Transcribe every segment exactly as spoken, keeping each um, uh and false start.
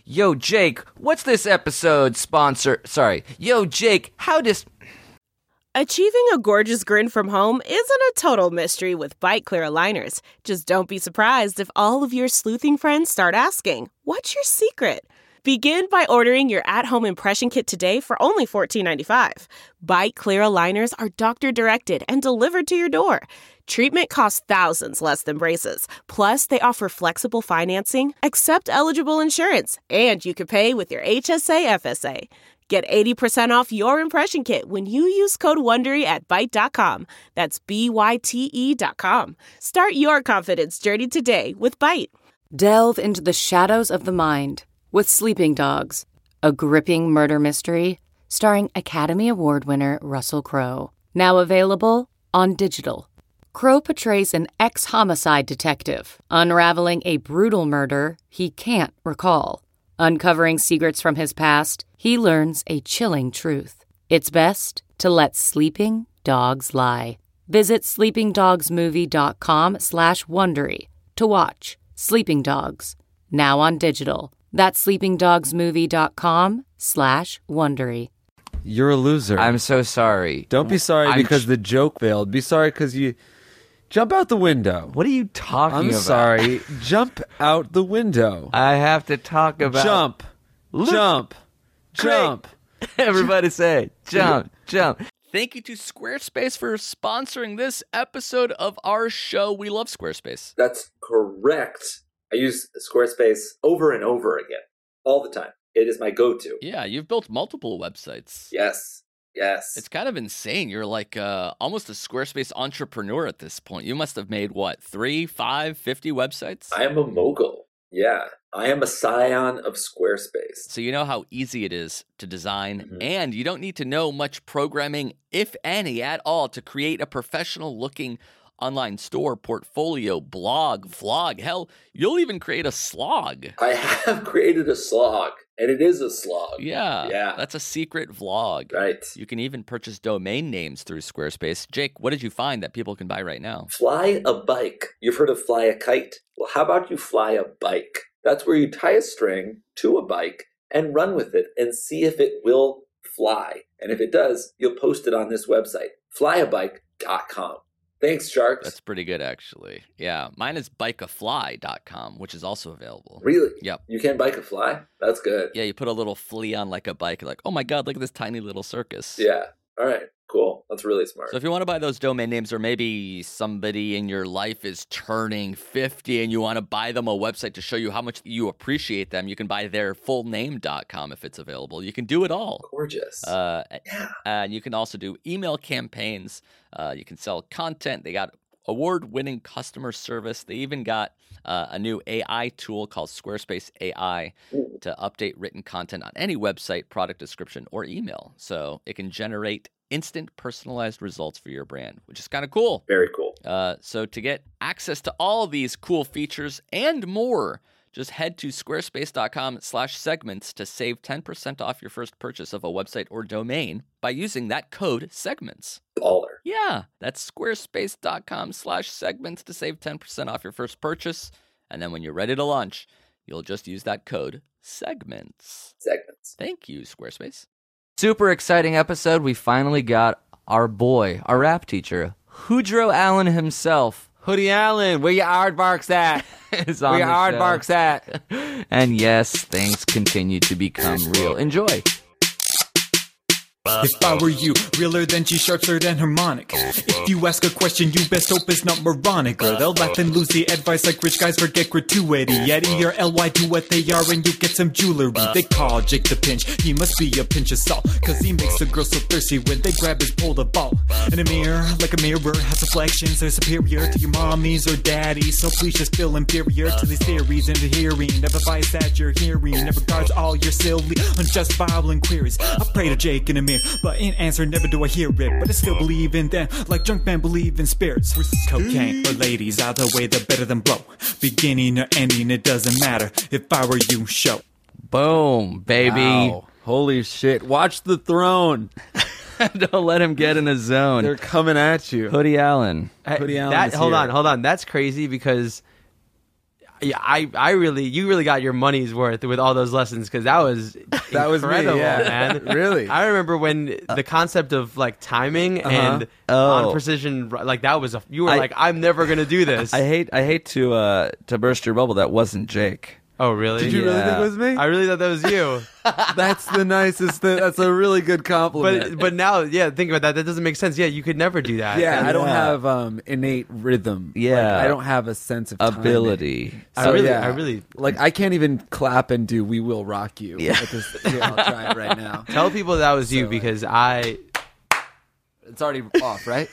Yo, Jake, what's this episode sponsor? Sorry. Yo, Jake, how does... Achieving a gorgeous grin from home isn't a total mystery with Byte Clear aligners. Just don't be surprised if all of your sleuthing friends start asking, what's your secret? Begin by ordering your at-home impression kit today for only fourteen ninety-five. Byte Clear aligners are doctor-directed and delivered to your door. Treatment costs thousands less than braces. Plus, they offer flexible financing, accept eligible insurance, and you can pay with your H S A F S A. Get eighty percent off your impression kit when you use code WONDERY at byte dot com. That's B Y T E dot com. Start your confidence journey today with Byte. Delve into the shadows of the mind with Sleeping Dogs, a gripping murder mystery starring Academy Award winner Russell Crowe. Now available on digital. Crowe portrays an ex-homicide detective unraveling a brutal murder he can't recall. Uncovering secrets from his past, he learns a chilling truth. It's best to let sleeping dogs lie. Visit sleepingdogsmovie.com slash Wondery to watch Sleeping Dogs, now on digital. That's sleepingdogsmovie.com slash Wondery. You're a loser. I'm so sorry. Don't be sorry I'm because ch- the joke failed. Be sorry because you... Jump out the window. What are you talking I'm about? I'm sorry. Jump out the window. I have to talk about... Jump. Look. Jump. Jump. Everybody say, jump, jump. Thank you to Squarespace for sponsoring this episode of our show. We love Squarespace. That's correct. I use Squarespace over and over again, all the time. It is my go-to. Yeah, you've built multiple websites. Yes, yes. It's kind of insane. You're like uh, almost a Squarespace entrepreneur at this point. You must have made, what, three, five, fifty websites? I am a mogul. Yeah, I am a scion of Squarespace. So you know how easy it is to design, Mm-hmm. and you don't need to know much programming, if any, at all, to create a professional-looking online store, portfolio, blog, vlog. Hell, you'll even create a slog. I have created a slog, and it is a slog. Yeah, Yeah. That's a secret vlog. Right. You can even purchase domain names through Squarespace. Jake, what did you find that people can buy right now? Fly a bike. You've heard of fly a kite? Well, how about you fly a bike? That's where you tie a string to a bike and run with it and see if it will fly. And if it does, you'll post it on this website, fly a bike dot com. Thanks, Sharks. That's pretty good, actually. Yeah, mine is bike a fly dot com, which is also available. Really? Yep. You can bike a fly? That's good. Yeah, you put a little flea on like a bike. You're like, oh my God, look at this tiny little circus. Yeah. All right. Cool. That's really smart. So if you want to buy those domain names, or maybe somebody in your life is turning fifty and you want to buy them a website to show you how much you appreciate them, you can buy their full name dot com if it's available. You can do it all. Gorgeous. Uh, yeah. And you can also do email campaigns. Uh, you can sell content. They got award-winning customer service. They even got uh, a new A I tool called Squarespace A I Ooh. to update written content on any website, product description, or email. So it can generate instant personalized results for your brand, which is kind of cool. Very cool. Uh, so to get access to all of these cool features and more, just head to squarespace.com slash segments to save ten percent off your first purchase of a website or domain by using that code segments. Baller. Yeah, that's squarespace.com slash segments to save ten percent off your first purchase. And then when you're ready to launch, you'll just use that code segments. Segments. Thank you, Squarespace. Super exciting episode. We finally got our boy, our rap teacher, Hoodro Allen himself. Hoodie Allen, where your aardvarks at? Is on where your the show. aardvarks at? And yes, things continue to become real. Enjoy. If I were you, realer than G-sharp, than harmonic. If you ask a question, you best hope it's not moronic, or they'll laugh and lose the advice like rich guys forget gratuity. Yeti or L Y do what they are and you get some jewelry. They call Jake the Pinch, he must be a pinch of salt, cause he makes the girl so thirsty when they grab his pole of ball. And a mirror, like a mirror, has reflections, they're superior to your mommies or daddies, so please just feel inferior to these theories and the hearing. Never bias at your hearing, never guards all your silly, unjustifiable inquiries. I pray to Jake in a mirror, but in answer never do I hear it. But I still believe in them, like drunk men believe in spirits. Cocaine or ladies, either way they're better than blow. Beginning or ending, it doesn't matter. If I were you, show. Boom, baby. Wow. Holy shit. Watch the throne. Don't let him get in a zone. They're coming at you. Hoodie Allen. Hoodie Allen That, is hold here. on, hold on. That's crazy because Yeah, I, I really, you really got your money's worth with all those lessons because that was That was me, incredible, yeah. man. Really? I remember when the concept of like timing Uh-huh. and Oh. on precision, like that was a. You were I- like, I'm never gonna do this. I hate I hate to uh, to burst your bubble. That wasn't Jake. oh, really? Did you really Yeah. think it was me? I really thought that was you. That's the nicest thing. That's a really good compliment. but but now, yeah, think about that. That doesn't make sense. Yeah, you could never do that. yeah, And I don't Yeah. have um, innate rhythm. Yeah. Like, I don't have a sense of timing. Ability. I So, really, yeah, I really like I can't even clap and do "We Will Rock You." Yeah. At this, here, I'll try it right now. tell people that was you So, because I. It's already off, right?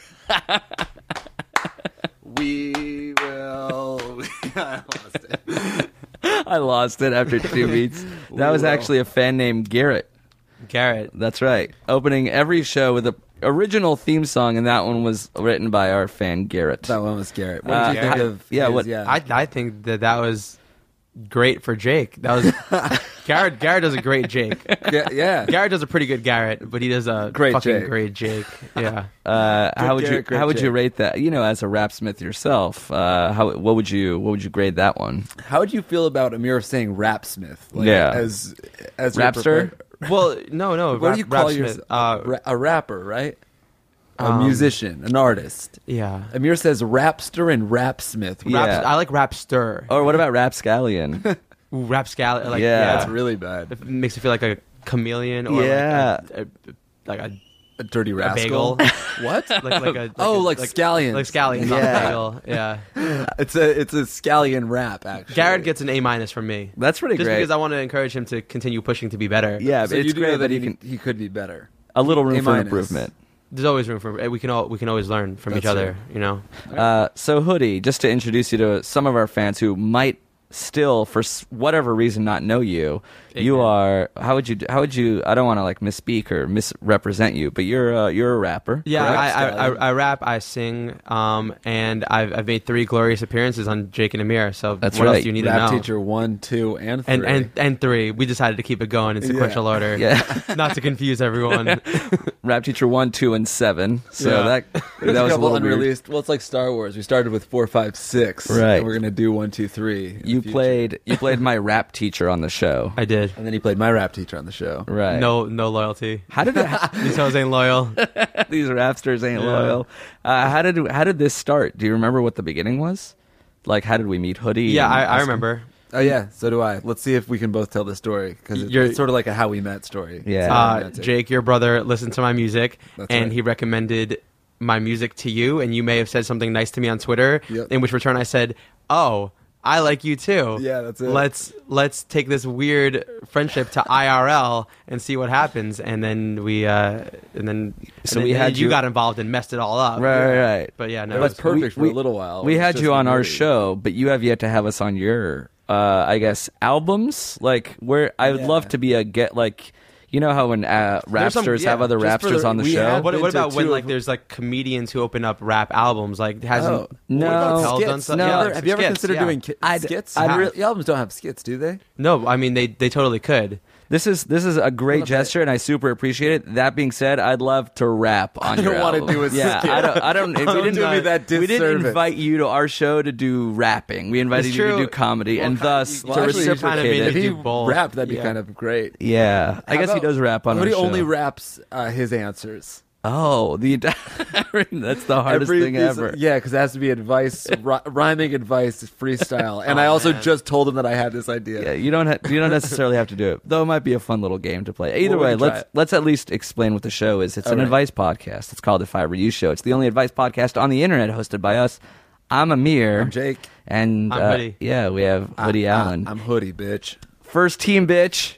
We will. I lost it. I lost it after two beats. That was will. actually a fan named Garrett. Garrett. That's right. Opening every show with a original theme song, and that one was written by our fan Garrett. That one was Garrett. What Uh, did you think I- of? yeah, his- what- Yeah. I I think that that was great for Jake. That was Garrett. Garrett does a great Jake. yeah, yeah. Garrett does a pretty good Garrett, but he does a Great fucking Jake. great Jake. Yeah. Uh, how would Garrett, you great how would you Jake. rate that? You know, as a rapsmith yourself, uh, how what would you what would you grade that one? How would you feel about Amir saying "rapsmith"? Like, Yeah. as as your Rapster? preferred- Well, no, no. What rap, do you call Rapsmith, yourself? Uh, Ra- a rapper, right? A Um, musician, an artist. yeah. Amir says rapster and rapsmith. Yeah. Raps, I like Rapster. Or what about Rapscallion? Ooh, Rapscallion. Like, Yeah. yeah. That's really bad. It makes me feel like a chameleon or Yeah. like a, a, like a, A dirty a rascal. bagel. What? like, like a, like Oh, a, like scallions. Like scallions on Yeah. a bagel. Yeah. It's a it's a scallion rap. Actually, Garrett gets an A minus from me. That's pretty Just great. because I want to encourage him to continue pushing to be better. yeah, So but it's you do know great that that he he, can he could be better. a little room A for minus. improvement. There's always room for we can all we can always learn from That's each other. true. You know. Uh, so, Hoodie, just to introduce you to some of our fans who might still, for s- whatever reason, not know you, you Ignorant. are. How would you? How would you? I don't want to like misspeak or misrepresent you, but you're uh, you're a rapper. Yeah, correct? I, I, I, I rap, I sing, um, and I've, I've made three glorious appearances on Jake and Amir. So That's what right. else do you need Rap to know? teacher one, two, and three. and, and and three. We decided to keep it going in sequential order. Yeah. Not to confuse everyone. Rap teacher one, two, and seven. So Yeah. that There's that a was a couple little weird. unreleased. Well, it's like Star Wars. We started with four, five, six. Right. And we're gonna do one, two, three. in the You future. played you played my rap teacher on the show, I did. and then he played my rap teacher on the show. right? No, no loyalty. How did it, These hoes ain't loyal. these rapsters ain't Yeah. loyal? Uh, how did how did this start? Do you remember what the beginning was? Like, how did we meet Hoodie? Yeah, and I, I ask him- remember. Oh yeah, so do I. Let's see if we can both tell the story because it's, You're- it's sort of like a how we met story. Yeah. Uh, romantic. Jake, your brother, listened to my music, That's and right. he recommended my music to you, and you may have said something nice to me on Twitter. Yep. In which return I said, "Oh, I like you too. Yeah, that's it. Let's let's take this weird friendship to I R L and see what happens." And then we, uh, and then So and we then had you you- got involved and messed it all up. Right, right, right. But yeah, no, It was it's- perfect we- for a little while. We It was had just you on our weird. show, but you have yet to have us on your, uh, I guess, albums. Like, where I would Yeah. love to be a get like, you know how when uh, There's some- rapsters yeah, have other just for rapsters the- on the we show. have- What, been what to about when two like of- there's like comedians who open up rap albums? Like hasn't Oh. No. What about No. skits? done some- No. yeah, Have you like ever, some have you ever skits, considered yeah. doing ki- I'd- skits? I'd Have- re- the albums don't have skits, do they? No, I mean they they totally could. This is this is a great Love gesture, and I super appreciate it. That being said, I'd love to rap on I your don't wanna album. do a yeah, skit. I don't. I don't. we Don't didn't do me that We didn't disservice. invite you to our show to do rapping. We invited It's you to true. do comedy, Well, and kind- thus well, to actually, you reciprocate kinda made it. If he do both. rapped, that'd be Yeah. kind of great. Yeah, I How guess he about- does rap on But our he show. only raps uh, his answers. Oh, the that's the hardest Every thing piece ever. of- yeah, because it has to be advice, ri- rhyming advice, freestyle. And Oh, I also man. just told him that I had this idea. Yeah, you don't ha- you don't necessarily have to do it. Though it might be a fun little game to play. Either Well, we way, can try let's it. let's at least explain what the show is. It's All an right. advice podcast. It's called If I Were You Show. It's the only advice podcast on the internet hosted by us. I'm Amir. I'm Jake. And I'm uh, Hoodie. yeah, we have Hoodie I- I- Allen. I'm Hoodie, bitch. First team, bitch.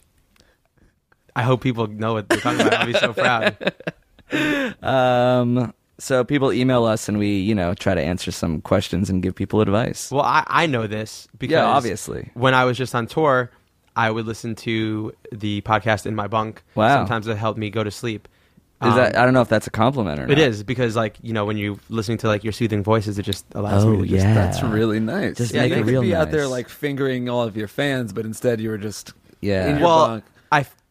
I hope people know what they're talking about. I'll be so proud. Um, so people email us, and we, you know, try to answer some questions and give people advice. Well, I, I know this because Yeah, obviously. when I was just on tour, I would listen to the podcast in my bunk. Wow. Sometimes it helped me go to sleep. Is Um, that? I don't know if that's a compliment or not. It is because, like, you know, when you're listening to like your soothing voices, it just allows Oh, me to just. yeah. That's really nice. Just yeah, make you it could real be out there nice. like fingering all of your fans, but instead you were just Yeah. in your Well, bunk. I,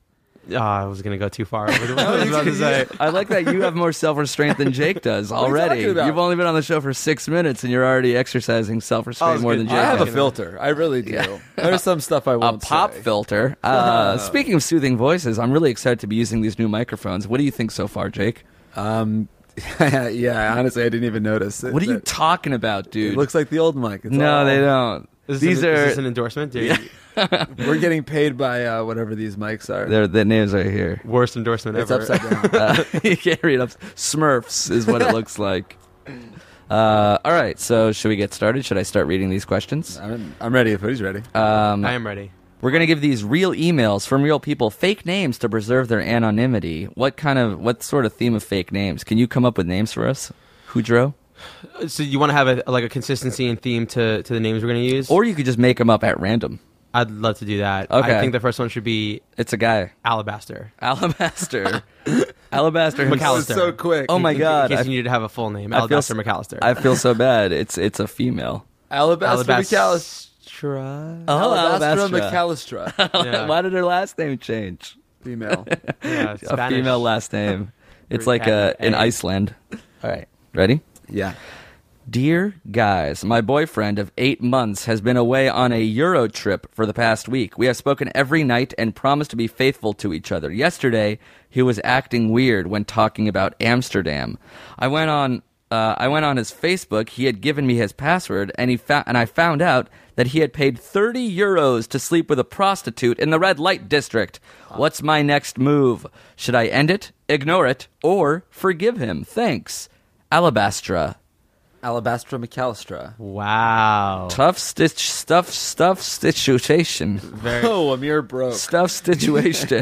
Oh, I was going to go too far over what I was about to say. I like that you have more self-restraint than Jake does What are you already. talking about? You've only been on the show for six minutes, and you're already exercising self-restraint was more good. than Jake I have a does. filter. I really do. Yeah. There's some stuff I A won't pop say. filter. Uh, speaking of soothing voices, I'm really excited to be using these new microphones. What do you think so far, Jake? Um, yeah, honestly, I didn't even notice. It, What are you that- talking about, dude? It looks like the old mic. It's no, all- they don't. Is These this, an, are is this an endorsement? Dude? We're getting paid by uh, whatever these mics are. they're, the names are here. Worst endorsement It's ever. upside down. Uh, you can't read up. Smurfs is what it looks like. Uh, all right, so should we get started? Should I start reading these questions? I'm, I'm ready if he's ready. Um, I am ready. We're going to give these real emails from real people fake names to preserve their anonymity. What kind of, what sort of theme of fake names? Can you come up with names for us, Houdreau? So you want to have a, like a consistency and theme to, to the names we're going to use? Or you could just make them up at random. I'd love to do that. Okay. I think the first one should be It's a guy. Alabaster. Alabaster. Alabaster McAllister. himself. This is so quick. Oh my In- God. In case I- you needed to have a full name. I feel Alabaster s- McAllister. I feel so bad. It's it's a female. Alabaster McAllister. Alabastra. Oh, Alabaster Alabastra. McAllister. Yeah. Why did her last name change? Female. Yeah, A Spanish. female last name. It's Very like uh, in A. Iceland. All right. Ready? Yeah. Dear guys, my boyfriend of eight months has been away on a Euro trip for the past week. We have spoken every night and promised to be faithful to each other. Yesterday, he was acting weird when talking about Amsterdam. I went on uh, I went on his Facebook. He had given me his password, and he fa- and I found out that he had paid thirty euros to sleep with a prostitute in the red light district. What's my next move? Should I end it, ignore it, or forgive him? Thanks. Alabastra. Alabaster McAllister. Wow. Tough stitch stuff stuff situation. Very. Oh, Amir broke. Stuff situation.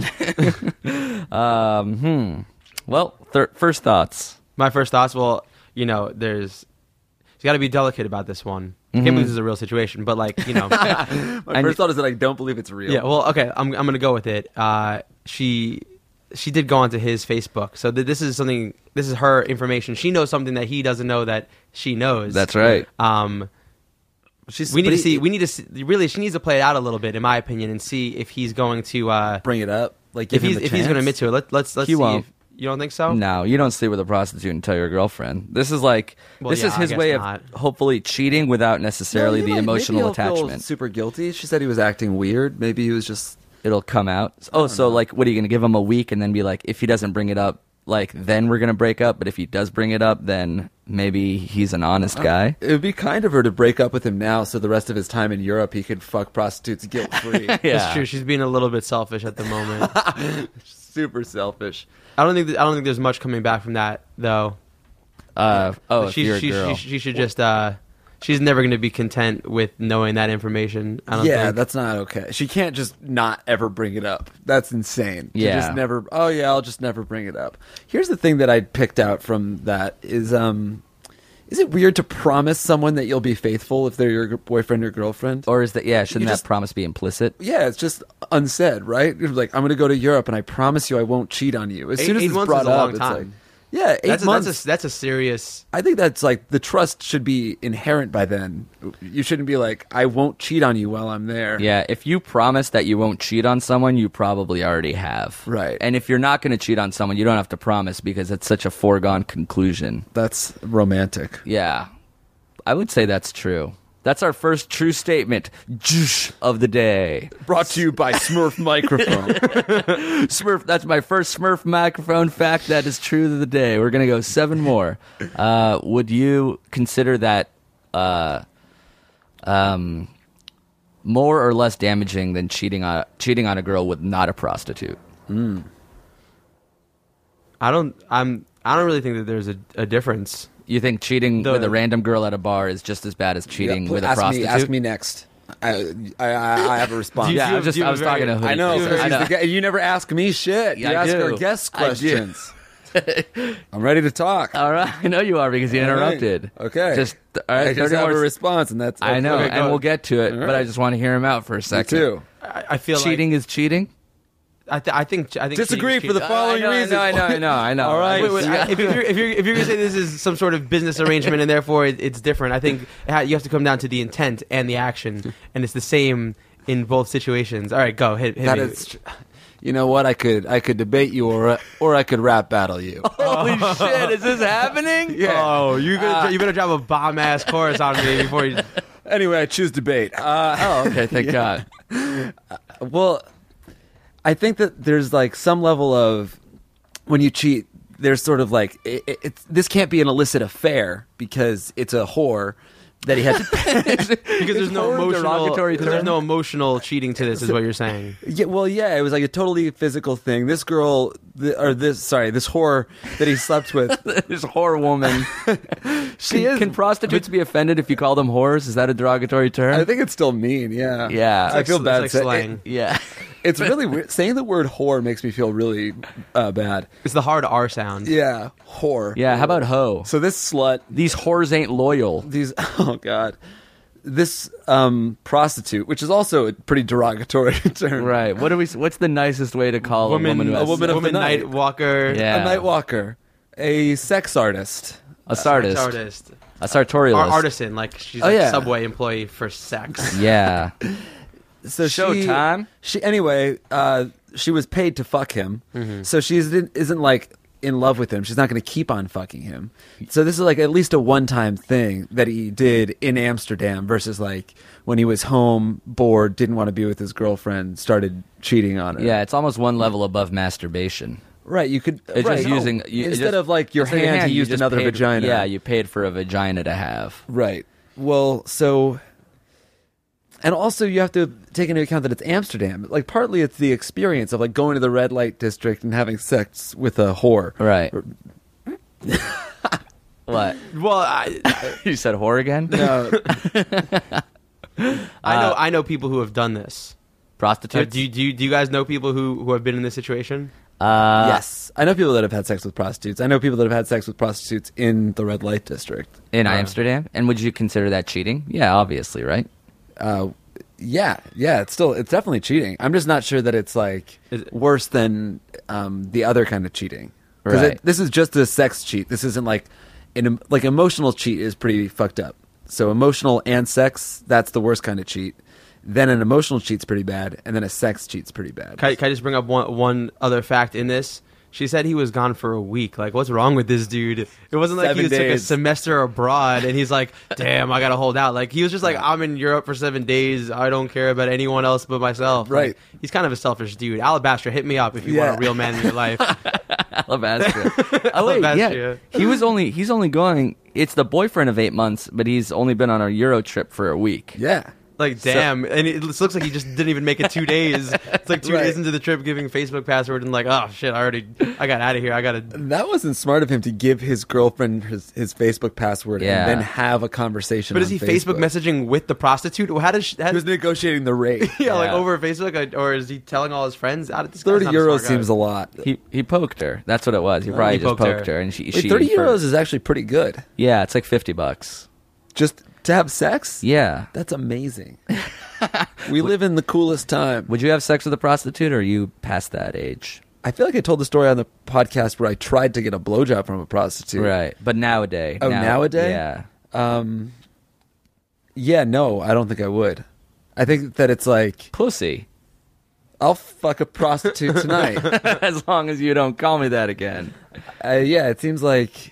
um, hmm. Well, thir- first thoughts. My first thoughts, well, you know, there's... You got to be delicate about this one. I can't believe this is a real situation, but like, you know... My And- first thought is that I don't believe it's real. Yeah, well, okay, I'm I'm gonna go with it. Uh, she she did go onto his Facebook, so th- this is something. This is her information. She knows something that he doesn't know that she knows. That's right. Um, She's, we need but to he- see. We need to see, really. She needs to play it out a little bit, in my opinion, and see if he's going to. Uh, bring it up. Like if give he's him a if he's going to chance. admit to it, let, let's let's He see. won't. If, you don't think so? No, you don't sleep with a prostitute and tell your girlfriend. This is like Well, this yeah, is I his guess way not. of hopefully cheating without necessarily No, he the might- emotional maybe he'll feel attachment. super guilty. She said he was acting weird. Maybe he was just. It'll come out. Oh, so like, what are you going to give him a week and then be like, if he doesn't bring it up, like then we're going to break up. But if he does bring it up, then maybe he's an honest guy. It would be kind of her to break up with him now, so the rest of his time in Europe he could fuck prostitutes guilt free. That's true. She's being a little bit selfish at the moment. Super selfish. I don't think th- I don't think there's much coming back from that though. Uh, oh, if she, you're a she, girl. she, she should just. Uh, she's never going to be content with knowing that information. I don't Yeah, think. that's not okay. She can't just not ever bring it up. That's insane. To Yeah. just never. Oh yeah, I'll just never bring it up. Here's the thing that I picked out from that is um, is it weird to promise someone that you'll be faithful if they're your boyfriend or girlfriend? Or is that, yeah, shouldn't You that just- promise be implicit? Yeah, it's just unsaid, right? You're like, I'm going to go to Europe, and I promise you, I won't cheat on you. As Eight- soon as eight it's months brought is a up, long it's time. like, yeah, eight that's a, months. that's a that's a serious. I think that's like the trust should be inherent by then. You shouldn't be like, I won't cheat on you while I'm there. Yeah, if you promise that you won't cheat on someone, you probably already have. Right. And if you're not going to cheat on someone, you don't have to promise because it's such a foregone conclusion. That's romantic. Yeah. I would say that's true. That's our first true statement Zhoosh, of the day. Brought to you by Smurf Microphone. Smurf, that's my first Smurf microphone fact that is true of the day. We're going to go seven more. Uh, would you consider that uh, um, more or less damaging than cheating on cheating on a girl with not a prostitute? I don't. I'm. I don't really think that there's a, a difference. You think cheating The- with a random girl at a bar is just as bad as cheating Yeah, with a ask prostitute? Me, ask me next. I, I, I I have a response. Do you- Yeah, I was just do you I was have a talking very- to Hoodie. I know. first. because I he's know. the guy- you never ask me shit. You Yeah, I ask do. our guests I do. questions. I'm ready to talk. All right, I know you are because you All right. interrupted. Okay. just all right. I just thirty have more a s- response, and that's I know, okay, and go. we'll get to it, All but right. I just want to hear him out for a Me second. too. I, I feel Cheating Like, is cheating. I, th- I think. I think. Disagree cheating- for the cheating- following I know, reasons. I know, I know, I know. All right. Wait, wait, I- if you're if you're if you're gonna say this is some sort of business arrangement and therefore it, it's different, I think it ha- you have to come down to the intent and the action, and it's the same in both situations. All right, go hit hit That me. is, tr- you know what? I could I could debate you, or or I could rap battle you. Holy shit! Is this happening? Yeah. Oh, you could, you better drop a bomb ass chorus on me before you. Anyway, I choose debate. Uh, Oh, okay. Thank God. well, I think that there's like some level of when you cheat, there's sort of like it, it, it's this can't be an illicit affair because it's a whore that he had to Because there's no horror emotional, derogatory because there's term? no emotional cheating to this, is what you're saying. Yeah, well, yeah, it was like a totally physical thing. This girl, th- or this, sorry, this whore that he slept with. This whore woman. She can, is. Can prostitutes be offended if you call them whores? Is that a derogatory term? I think it's still mean. Yeah, Yeah. I feel It's bad. like say- slang. it- yeah. it's really weird. Saying the word whore makes me feel really uh, bad. It's the hard R sound. Yeah, whore. Yeah. How about hoe? So this slut, These whores ain't loyal. these, oh god, this um, prostitute, which is also a pretty derogatory term. Right. What do we? What's the nicest way to call Woman, a woman? Who a has woman of sex? the night. night walker. Yeah. A night walker, a sex artist. A sartist. Artist. A sartorialist. Ar- artisan, like she's Oh, like yeah. Subway employee for sex. Yeah. So Showtime. She, she anyway. Uh, she was paid to fuck him, Mm-hmm. so she isn't, isn't like in love with him. She's not going to keep on fucking him. So this is like at least a one-time thing that he did in Amsterdam versus like when he was home, bored, didn't want to be with his girlfriend, started cheating on her. Yeah. It's almost one level above masturbation. right. You could It's right, just no. using you, it instead just- of like your instead of hand, he you used just another paid- vagina. Yeah. You paid for a vagina to have. Right. Well, so, and also you have to take into account that it's Amsterdam. Like, partly it's the experience of like going to the red light district and having sex with a whore. Right. What? Well, I, You said whore again? No, I know I know people who have done this. Uh, Prostitutes? do, you, do, you, do you guys know people who, who have been in this situation? uh, yes, I know people that have had sex with prostitutes. I know people that have had sex with prostitutes in the red light district. In Uh, Amsterdam? And would you consider that cheating? Yeah, obviously, right? Uh, yeah, yeah, it's still it's definitely cheating. I'm just not sure that it's like Is it- worse than um, the other kind of cheating. Because Right. this is just a sex cheat. This isn't like an like emotional cheat is pretty fucked up. So emotional and sex, that's the worst kind of cheat. Then an emotional cheat's pretty bad, and then a sex cheat's pretty bad. Can I, can I just bring up one one other fact in this? She said he was gone for a week. Like, what's wrong with this dude? It wasn't like Seven he was like a days. semester abroad and he's like, damn, I gotta hold out. Like, he was just like, I'm in Europe for seven days. I don't care about anyone else but myself. Right. Like, he's kind of a selfish dude. Alabaster, hit me up if you Yeah. want a real man in your life. Alabastra. oh wait, yeah. Alabastra. He was only he's only going. It's the boyfriend of eight months, but he's only been on a Euro trip for a week. Yeah. Like, damn. and it looks like he just didn't even make it two days. It's like two Right. days into the trip giving Facebook password and like, oh shit, I already, I got out of here. I gotta. That wasn't smart of him to give his girlfriend his, his Facebook password Yeah. and then have a conversation. But is on he Facebook messaging with the prostitute? How does she, how, He was negotiating the rate. yeah, like Yeah. over Facebook, or is he telling all his friends? Out of this guy's Thirty not a euros smart guy. seems a lot. He he poked her. That's what it was. He probably he just poked her. poked her, and she. Wait, she thirty for- euros is actually pretty good. Yeah, it's like fifty bucks. Just to have sex? Yeah. That's amazing. We live in the coolest time. Would you have sex with a prostitute, or are you past that age? I feel like I told the story on the podcast where I tried to get a blowjob from a prostitute. Right, but nowadays. Oh, nowadays? Yeah. Um, yeah, no, I don't think I would. I think that it's like, Pussy. I'll fuck a prostitute tonight. As long as you don't call me that again. uh, yeah, it seems like.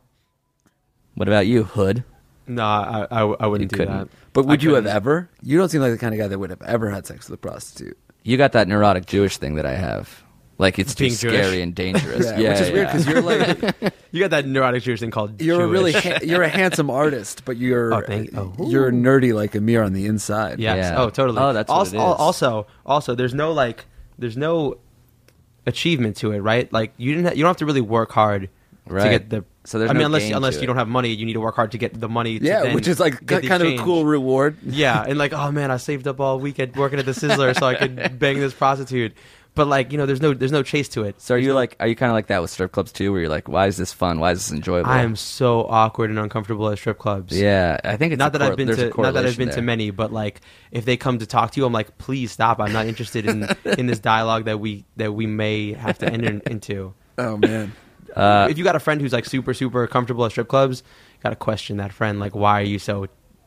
What about you, Hood? No, I, I, I wouldn't You do couldn't. that. But would I you have couldn't. ever? You don't seem like the kind of guy that would have ever had sex with a prostitute. You got that neurotic Jewish thing that I have. Like, it's too Being Jewish? scary and dangerous. Yeah, yeah, which is weird yeah. because you're like You got that neurotic Jewish thing called you're a really Jewish. ha- you're a handsome artist, but you're Oh, thank- oh. you're nerdy like Amir on the inside. Yes. Yeah. Oh, totally. Oh, that's what also, it is. Also, also, there's no like, there's no achievement to it, right? Like, you didn't, ha- you don't have to really work hard Right. to get the. So there's I mean, no unless gain unless to you it. don't have money, you need to work hard to get the money. To Yeah, then which is like get the kind of a exchange. cool reward. Yeah, and like, oh man, I saved up all weekend working at the Sizzler so I could bang this prostitute. But like, you know, there's no there's no chase to it. So are you like, are you kind of like that with strip clubs too, where you're like, why is this fun? Why is this enjoyable? I am so awkward and uncomfortable at strip clubs. Yeah, I think it's not a that cor- I've been there's a to not that I've been correlation to there. many, but like if they come to talk to you, I'm like, please stop. I'm not interested in in this dialogue that we that we may have to enter into. Oh man. Uh, If you got a friend who's like super super comfortable at strip clubs, you got to question that friend. Like, why are you so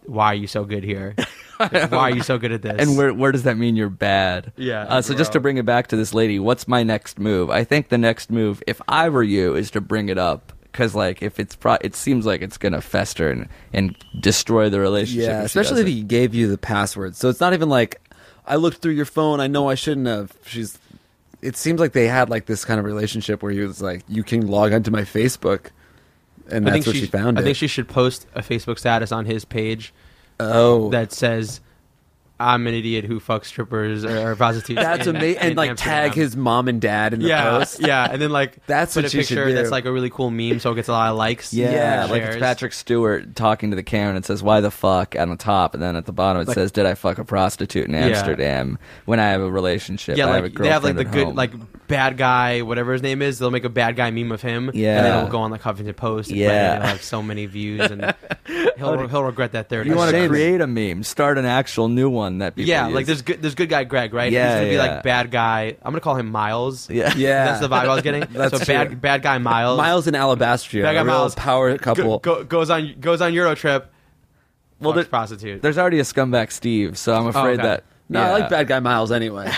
why are you so good here? Like, why are you so good at this? And where where does that mean you're bad? Yeah, Uh, so just to bro. bring it back to this lady, what's my next move? I think the next move, if I were you, is to bring it up. Because, like, if it's pro- it seems like it's going to fester and, and destroy the relationship. Yeah, if she especially if does it. he gave you the password. So it's not even like, I looked through your phone, I know I shouldn't have. She's. It seems like they had like this kind of relationship where he was like, you can log onto my Facebook, and I that's think where she, she found I it. think she should post a Facebook status on his page oh, that says, "I'm an idiot who fucks strippers or, or prostitutes." that's in- amazing. in And like Amsterdam. tag his mom and dad in the yeah, post. yeah, and then like That's put what a you should picture do. that's like a really cool meme, so it gets a lot of likes. Yeah, and like it's shares. Patrick Stewart talking to the camera and it says, why the fuck, on the top, and then at the bottom it Like- says, did I fuck a prostitute in Yeah. Amsterdam when I have a relationship? Yeah, I have a like they have like the girlfriend at good home." like bad guy, whatever his name is. They'll make a bad guy meme of him. Yeah. and then it'll go on like Huffington Post. And Yeah. Reddit, it'll have so many views, and he'll he'll regret that thirty. You want to seconds. create a meme, start an actual new one that people Yeah, use. like there's good there's good guy Greg, right? Yeah, He's gonna be yeah. like bad guy. I'm gonna call him Miles. yeah, Yeah. That's the vibe I was getting. That's so true. bad bad guy Miles. Miles and Alabastria, Bad guy a real Miles. power couple. Go, go, goes on goes on Euro trip. Well, Fucks there- prostitute. There's already a scumbag Steve, so I'm afraid okay. that. no, yeah, I like bad guy Miles anyway.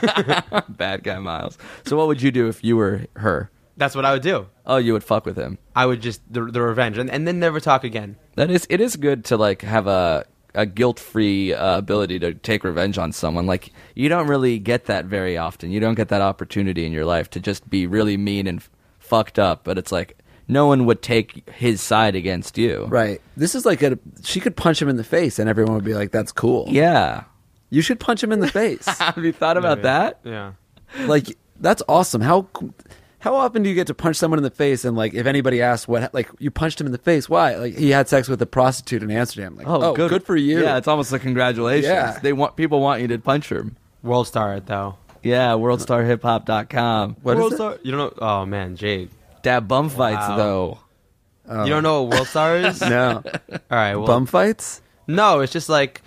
bad guy Miles. So what would you do if you were her? That's what I would do. Oh, you would fuck with him. I would just the, the revenge, and, and then never talk again. That is, it is good to like have a a guilt-free uh, ability to take revenge on someone. Like you don't really get that very often. You don't get that opportunity in your life to just be really mean and f- fucked up. But it's like no one would take his side against you. Right. This is like a. She could punch him in the face, and everyone would be like, "That's cool." Yeah. You should punch him in the face. Have you thought about that? Yeah. Like that's awesome. How how often do you get to punch someone in the face? And like, if anybody asks what, like, you punched him in the face, why? Like, he had sex with a prostitute in Amsterdam. Like, oh, good. for you. Yeah, it's almost like congratulations. Yeah. They want people want you to punch him. World star it though. Yeah, world star hip hop dot com. What is World it? star. You don't know? Oh man, Jake. Dab bum fights Wow. though. Oh. You don't know what World Star is? No. All right. Well, Bum fights? no, it's just like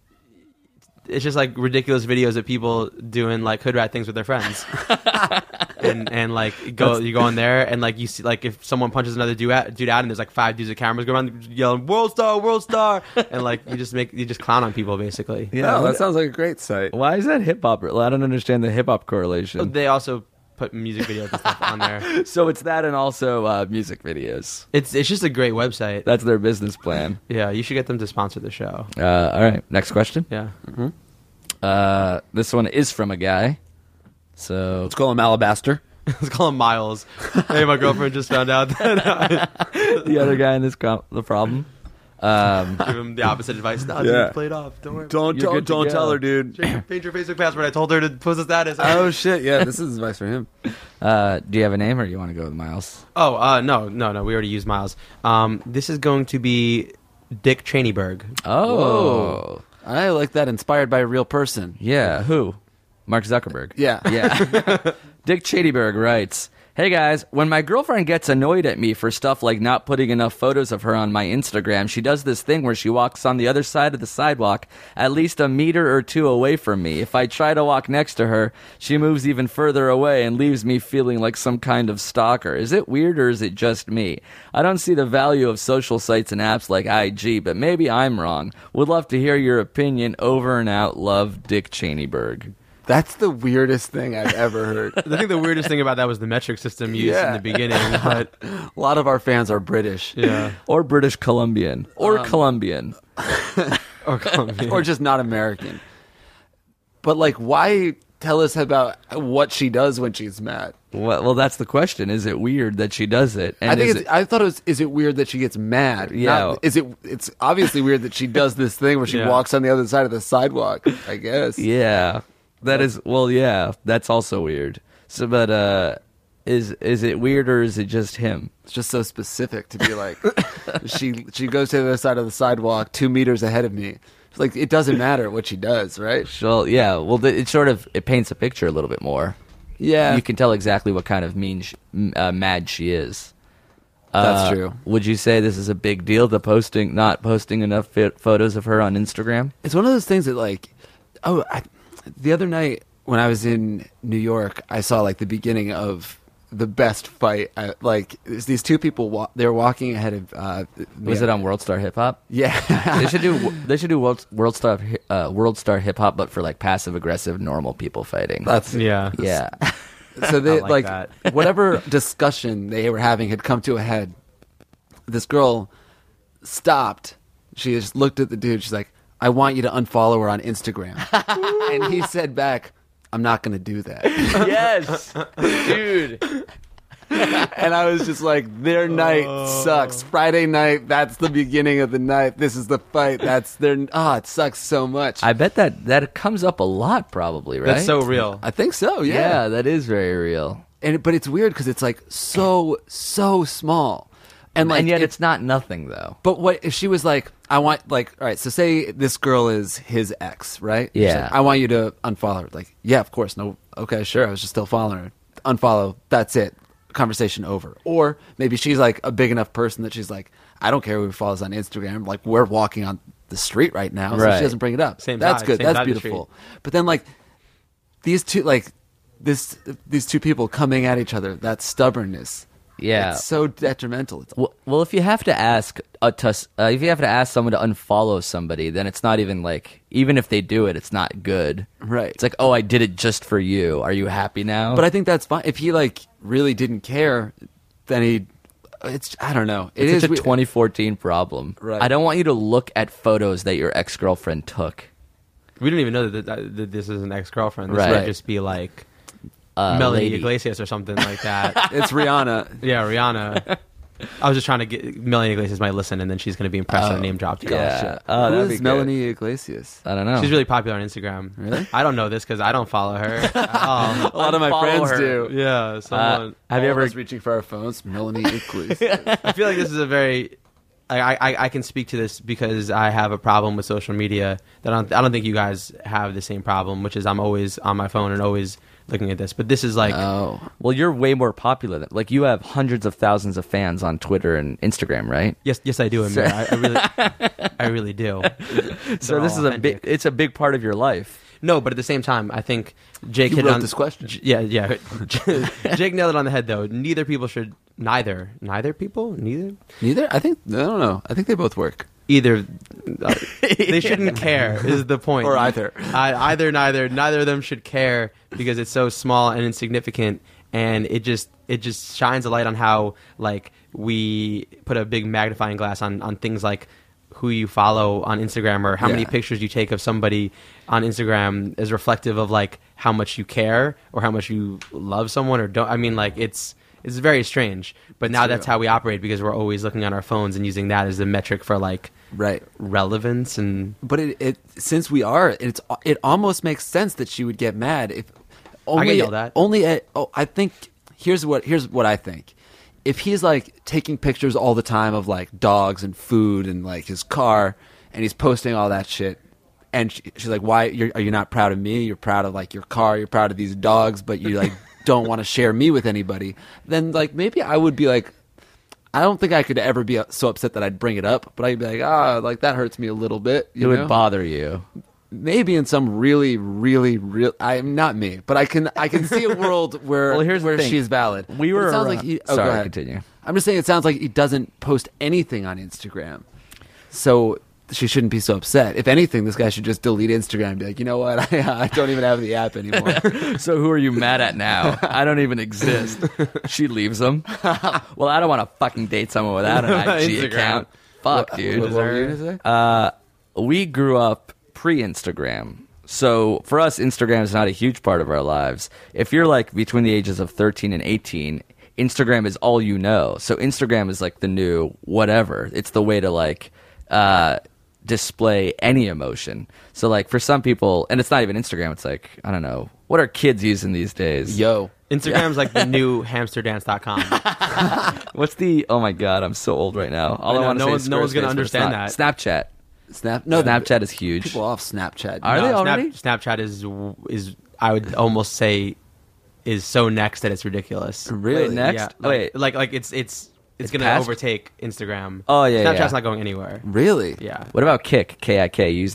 it's just like ridiculous videos of people doing like hood rat things with their friends. and and like go you go on there and like you see like if someone punches another dude out, dude out and there's like five dudes with cameras go around yelling World Star, World Star, and like you just make you just clown on people basically. Yeah, Oh, that sounds like a great site. Why is that hip hop? I don't understand the hip hop correlation. They also put music videos and stuff on there. So it's that and also uh, music videos. It's it's just a great website. That's their business plan. Yeah, you should get them to sponsor the show. Uh, all right, next question. Yeah. Uh, this one is from a guy. So Let's call him Alabaster. Let's call him Miles. Hey, my girlfriend just found out that the other guy in this com- the problem. Um, give him the opposite advice. No, Yeah. dude, play it off. Don't worry. Don't You're don't, good to don't go. tell her, dude. Change change your Facebook password. I told her to post a status. Oh shit! Yeah, this is advice for him. uh, do you have a name or do you want to go with Miles? Oh, uh, no, no, no. We already used Miles. Um, this is going to be Dick Cheneyberg. Oh, I like that. Inspired by a real person. yeah. Who? Mark Zuckerberg. Yeah. Yeah. Dick Cheneyberg writes, "Hey guys, when my girlfriend gets annoyed at me for stuff like not putting enough photos of her on my Instagram, she does this thing where she walks on the other side of the sidewalk at least a meter or two away from me. If I try to walk next to her, she moves even further away and leaves me feeling like some kind of stalker. Is it weird or is it just me? I don't see the value of social sites and apps like I G, but maybe I'm wrong. Would love to hear your opinion. Over and out. Love, Dick Cheneyberg." That's the weirdest thing I've ever heard. I think the weirdest thing about that was the metric system used Yeah. in the beginning. But A lot of our fans are British. yeah, Or British Columbian. Or Colombian. or Colombian. Or just not American. But like, why tell us about what she does when she's mad? Well, well, that's the question. Is it weird that she does it? And I think is it's, it, I thought it was. Is it weird that she gets mad? Yeah. Not- is it? It's obviously weird that she does this thing where she Yeah. walks on the other side of the sidewalk. I guess. yeah, that is. Well, yeah, that's also weird. So, but uh, is is it weird or is it just him? It's just so specific to be like, she she goes to the other side of the sidewalk, two meters ahead of me. It's like it doesn't matter what she does, right? Well, yeah. Well, th- it sort of it paints a picture a little bit more. Yeah, You can tell exactly what kind of mean, sh- m- uh, mad she is. that's Uh, true. Would you say this is a big deal? The posting, not posting enough fi- photos of her on Instagram. It's one of those things that like, oh, I, the other night when I was in New York, I saw like the beginning of the best fight. I, like there's these two people. Wa- they're walking ahead of. Uh, Was it on World Star Hip Hop? Yeah, They should do. They should do World, World Star uh, World Star Hip Hop, but for like passive aggressive normal people fighting. that's Yeah. yeah. So they I like like, that. whatever discussion they were having had come to a head. This girl stopped. She just looked at the dude. She's like, "I want you to unfollow her on Instagram." And he said back, "I'm not going to do that." Yes, dude. And I was just like, their night sucks. Friday night, that's the beginning of the night. This is the fight. That's their. Ah, oh, it sucks so much. I bet that that comes up a lot, probably, right? That's so real. I think so. Yeah. Yeah, that is very real. And but it's weird because it's like so so small, and like and yet it- it's not nothing though. But what if she was like, I want, like, all right, so say this girl is his ex, right? She's Yeah. like, I want you to unfollow her. Like, yeah, of course. No, okay, sure. I was just still following her. Unfollow. That's it. Conversation over. Or maybe she's like a big enough person that she's like, I don't care who follows on Instagram. Like, we're walking on the street right now. So Right. she doesn't bring it up. Same That's side, good. same That's side of the beautiful. But then, like, these two, like, this, these two people coming at each other, that stubbornness. Yeah. It's so detrimental. It's Well, well, if you have to ask a tus- uh, if you have to ask someone to unfollow somebody, then it's not even like, even if they do it, it's not good. Right. It's like, oh, I did it just for you. Are you happy now? But I think that's fine. If he like really didn't care, then he. It's I don't know. It it's is such a we- twenty fourteen problem. Right. I don't want you to look at photos that your ex girlfriend took. We don't even know that, that, that this is an ex-girlfriend. This Right. might just be like Uh, Melanie lady. Iglesias or something like that. It's Rihanna. Yeah, Rihanna. I was just trying to get Melanie Iglesias might listen, and then she's going to be impressed when I name dropped. Yeah. Oh, Who that'd be is good. Melanie Iglesias? I don't know. She's really popular on Instagram. Really? I don't know this because I don't follow her. Oh, A lot of my Unfollow friends her. do. yeah, someone. have you All of ever? us reaching for our phones? Melanie Iglesias. I feel like this is a very. I, I I can speak to this because I have a problem with social media that I don't, I don't think you guys have the same problem, which is I'm always on my phone and always looking at this. But this is like Oh, Well, you're way more popular. Than, like you have hundreds of thousands of fans on Twitter and Instagram, right? yes, yes, I do, Amir. I, I really, I really do. So They're this all is a big. authentic. It's a big part of your life. No, but at the same time, I think Jake You hit wrote on this question. J- Yeah, yeah. Jake nailed it on the head, though. Neither people should. Neither. Neither people. Neither. neither. I think I don't know. I think they both work. Either. Uh, they shouldn't care. Is the point? Or either. I, either. Neither. Neither of them should care because it's so small and insignificant, and it just it just shines a light on how like we put a big magnifying glass on on things like who you follow on Instagram or how many Yeah. pictures you take of somebody on Instagram is reflective of like how much you care or how much you love someone or don't. I mean, like it's it's very strange. But now that's true. how we operate because we're always looking on our phones and using that as the metric for like Right. relevance and But it, it since we are, it's it almost makes sense that she would get mad if only yelled at. only at, oh, I think here's what here's what I think. If he's like taking pictures all the time of like dogs and food and like his car and he's posting all that shit and she, she's like, why you're, are you not proud of me? You're proud of like your car, you're proud of these dogs, but you like don't want to share me with anybody. Then like maybe I would be like, I don't think I could ever be so upset that I'd bring it up, but I'd be like, ah, like that hurts me a little bit. It You know? would bother you. Maybe in some really, really, real. I'm not me, but I can. I can see a world where Well, here's the where thing. she's valid. We But were It sounds around- like he, oh, Sorry, go ahead. continue. I'm just saying it sounds like he doesn't post anything on Instagram, so she shouldn't be so upset. If anything, this guy should just delete Instagram and be like, you know what? I, I don't even have the app anymore. So who are you mad at now? I don't even exist. She leaves him. Well, I don't want to fucking date someone without an I G Instagram. account. Fuck, What- dude. what were you gonna say? Uh, we grew up pre-Instagram. So for us, Instagram is not a huge part of our lives. If you're like between the ages of thirteen and eighteen, Instagram is all you know. So Instagram is like the new whatever. It's the way to like uh, display any emotion. So like for some people, and it's not even Instagram, it's like, I don't know, what are kids using these days? Yo, Instagram's like the new hamster dance dot com. What's the, oh my God, I'm so old right now. All I I, know, want to no say one's- is no one's gonna Squarespace, but it's understand not. that. Snapchat. Snap. No, Snapchat is huge. People off Snapchat. Are they No, Snap- already? Snapchat is is I would almost say is so next that it's ridiculous. Really? Wait, next? Yeah, like, Wait. like like it's it's it's, It's gonna past? overtake Instagram. Oh, yeah, Snapchat's yeah. not going anywhere. Really? Yeah. What about Kik? K I K, use that?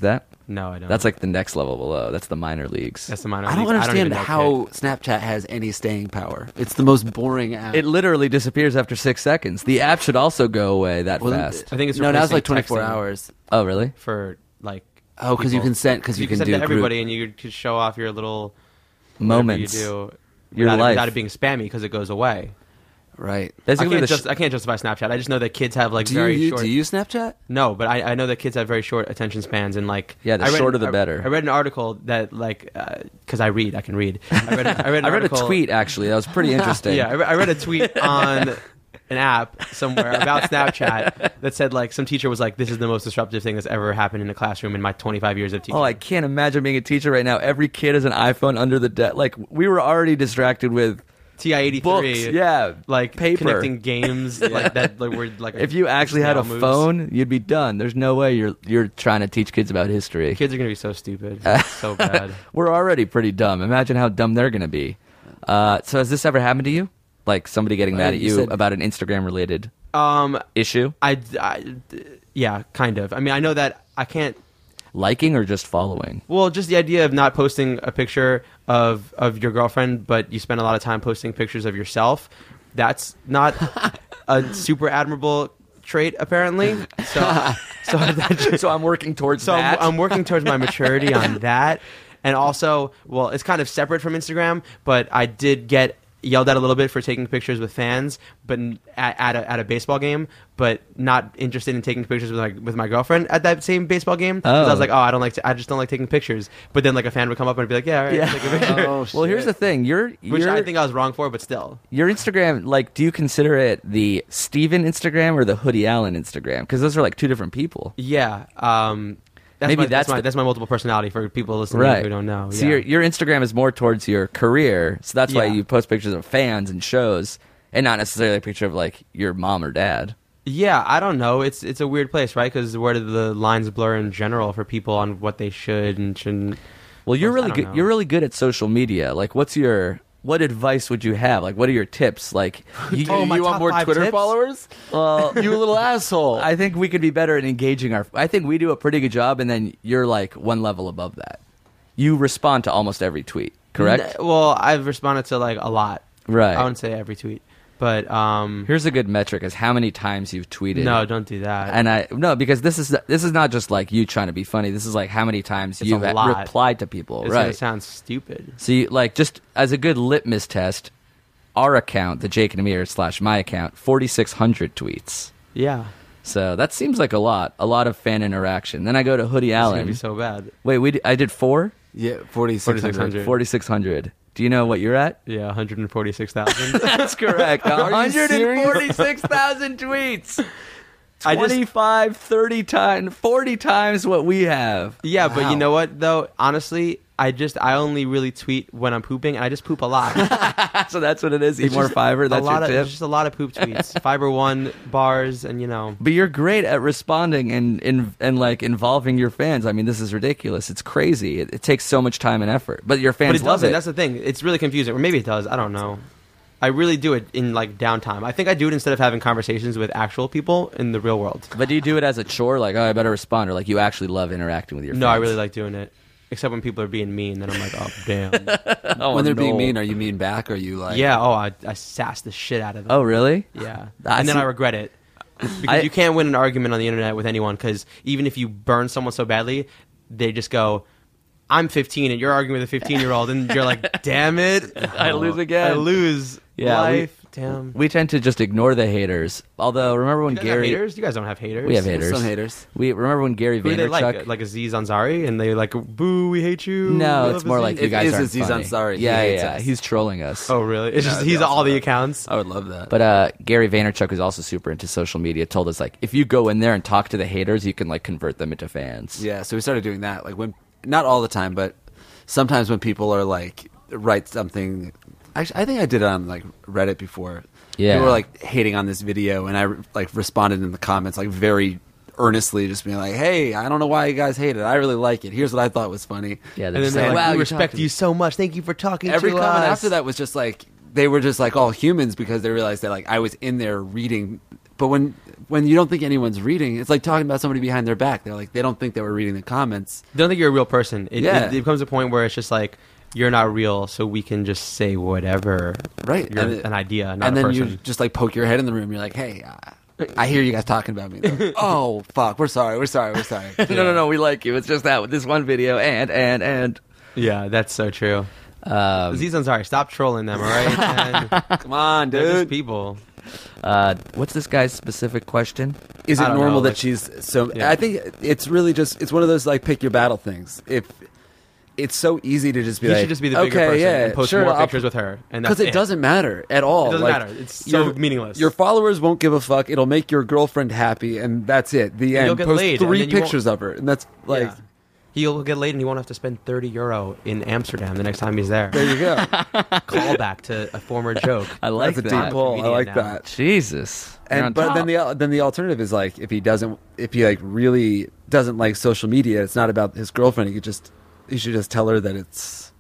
No, I don't. That's like the next level below. That's the minor leagues. That's the minor I don't leagues. understand even know how kick. Snapchat has any staying power. It's the most boring app. It literally disappears after six seconds. The app should also go away that Well, fast. I think it's no, now it's replacing like twenty-four texting hours. Oh, really? for like. Oh, because you people. can send because you, you can send do to group- everybody, and you could show off your little Moments. whatever you do. Your without, it- life. without it being spammy because it goes away. right. I Basically, can't, the just, sh- I can't justify Snapchat. I just know that kids have like Do very you short. do you use Snapchat? No, but I, I know that kids have very short attention spans, and like Yeah, the I read- shorter the I- better. I read an article that like because I read, I can read. I read, I read, an I read a article- tweet actually. That was pretty interesting. Yeah, I re- I read a tweet on an app somewhere about Snapchat that said like some teacher was like, "This is the most disruptive thing that's ever happened in a classroom in my twenty-five years of teaching." Oh, I can't imagine being a teacher right now. Every kid has an iPhone under the desk. Like we were already distracted with T I eighty-three, books. Yeah, like paper. connecting games like that. Like were like If you actually had a snail moves. phone, you'd be done. There's no way you're you're trying to teach kids about history. Kids are gonna be so stupid, so bad. We're already pretty dumb. Imagine how dumb they're gonna be. Uh, so has this ever happened to you? Like somebody getting mad Uh, at you you said- about an Instagram related Um, issue? I, I, yeah, kind of. I mean, I know that I can't. Liking or just following? Well, just the idea of not posting a picture of of your girlfriend, but you spend a lot of time posting pictures of yourself. That's not a super admirable trait, apparently. So, so, that, So I'm working towards so I'm, that. I'm working towards my maturity on that. And also, well, it's kind of separate from Instagram, but I did get yelled at a little bit for taking pictures with fans, but n- at, at, a, at a baseball game, but not interested in taking pictures with my with my girlfriend at that same baseball game. 'Cause I was Oh. like, oh, I don't like, to, I just don't like taking pictures. But then like a fan would come up and be like, yeah, all right, Yeah. take a picture. Oh, well, here's the thing. Your Which your, I think I was wrong for, but still. your Instagram, like, do you consider it the Steven Instagram or the Hoodie Allen Instagram? Because those are like two different people. Yeah. Um, that's Maybe my, that's that's, my, the- that's my multiple personality for people listening Right. who don't know. So yeah. your your Instagram is more towards your career, so that's why Yeah. you post pictures of fans and shows, and not necessarily a picture of like your mom or dad. Yeah, I don't know. It's it's a weird place, right? Because where do the lines blur in general for people on what they should and shouldn't? Well, you're I really don't good. know. You're really good at social media. Like, what's your what advice would you have? Like, what are your tips? Like, you, Oh, my you want top more five Twitter tips? followers? well, You little asshole. I think we could be better at engaging our. I think we do a pretty good job, and then you're like one level above that. You respond to almost every tweet, correct? N- Well, I've responded to like a lot. Right. I wouldn't say every tweet, but um, Here's a good metric: is how many times you've tweeted. no, don't do that. And I no, because this is this is not just like you trying to be funny. This is like how many times It's you've a lot. replied to people, it's gonna right? sound stupid. So you, like just as a good litmus test, our account, the Jake and Amir slash my account, forty-six hundred tweets. Yeah, So that seems like a lot, a lot of fan interaction. Then I go to Hoodie it's gonna Allen. be so bad. Wait, we d- I did four, yeah, forty-six forty-six hundred. hundred. forty-six hundred. Do you know what you're at? Yeah, one hundred forty-six thousand. That's correct. Are you one hundred serious? forty-six thousand tweets. I just- twenty-five, thirty times, forty times what we have. Yeah, but Wow. you know what though? Honestly, I just I only really tweet when I'm pooping, and I just poop a lot. So that's what it is. Eat It's more just fiber. a That's lot your of, tip. it's just a lot of poop tweets. Fiber one bars, and you know. But you're great at responding and, and and like involving your fans. I mean, this is ridiculous. It's crazy. It, it takes so much time and effort. But your But fans it love doesn't. it. That's the thing. It's really confusing. Or maybe it does. I don't know. I really do it in like downtime. I think I do it instead of having conversations with actual people in the real world. But do you do it as a chore? Like, oh, I better respond, or like you actually love interacting with your No, fans? I really like doing it. Except when people are being mean, then I'm like, oh damn. Oh, When they're being no. mean, are you mean back? Or are you like, yeah. Oh, I, I sass the shit out of them. Oh, really? Yeah. I And then see- I regret it. Because I- you can't win an argument on the internet with anyone, because even if you burn someone so badly, they just go, I'm fifteen and you're arguing with a fifteen year old, and you're like, damn it. I lose again. I lose Yeah, we- life. Damn. We tend to just ignore the haters. Although, remember when You guys have Gary? haters? You guys don't have haters. We have There's haters. some haters. We remember when Gary Who do they Vaynerchuk. like? Like Aziz Ansari, and they like, boo, we hate you. no, We it's love more Aziz." like you It guys is aren't Aziz funny. Ansari. He Yeah, hates yeah, us. he's trolling us. Oh, really? It's Yeah, just that'd he's be all the awesome. accounts. I would love that. But uh, Gary Vaynerchuk, who's also super into social media, told us like if you go in there and talk to the haters, you can like convert them into fans. Yeah, so we started doing that. Like when, not all the time, but sometimes when people are like write something. Actually, I think I did it on like Reddit before. Yeah. People were like hating on this video, and I like responded in the comments like very earnestly, just being like, "Hey, I don't know why you guys hate it. I really like it. Here's what I thought was funny." Yeah, And they're then just they're like, like, wow, we you're respect talking- you so much. Thank you for talking Every to comment us. after that was just like they were just like all humans because they realized that like I was in there reading. But when when you don't think anyone's reading, it's like talking about somebody behind their back. They're like, they don't think they were reading the comments. They don't think you're a real person. It, Yeah. it, it becomes a point where it's just like, you're not real, so we can just say whatever. Right. You're And it- an idea, not and a then person. you just like poke your head in the room. You're like, hey, uh, I hear you guys talking about me. They're like, oh, fuck. We're sorry. We're sorry. We're sorry. no, no, no. We like you. It's just that with this one video, and and and. Yeah, that's so true. Um, Aziz Ansari, stop trolling them, all right? And Come on, they're just dude. people. uh, what's this guy's specific question? Is I it don't normal know, that like- she's so? Yeah. I think it's really just it's one of those like pick your battle things. If it's so easy to just be You like, should just be the bigger okay, person yeah, and post sure, more I'll- pictures with her. And that's because it doesn't matter at all. It doesn't Like, matter. It's so your- meaningless. Your followers won't give a fuck. It'll make your girlfriend happy, and that's it. The And you'll end. get Post laid, and three then you won't- pictures of her, and that's like. Yeah. He'll get laid and he won't have to spend thirty euro in Amsterdam the next time he's there. There you go. Call back to a former joke. I like That's a that. deep pull. I Comedian like now. that. Jesus. You're on And but top. then the then the alternative is like if he doesn't if he like really doesn't like social media, it's not about his girlfriend. He could just he should just tell her that it's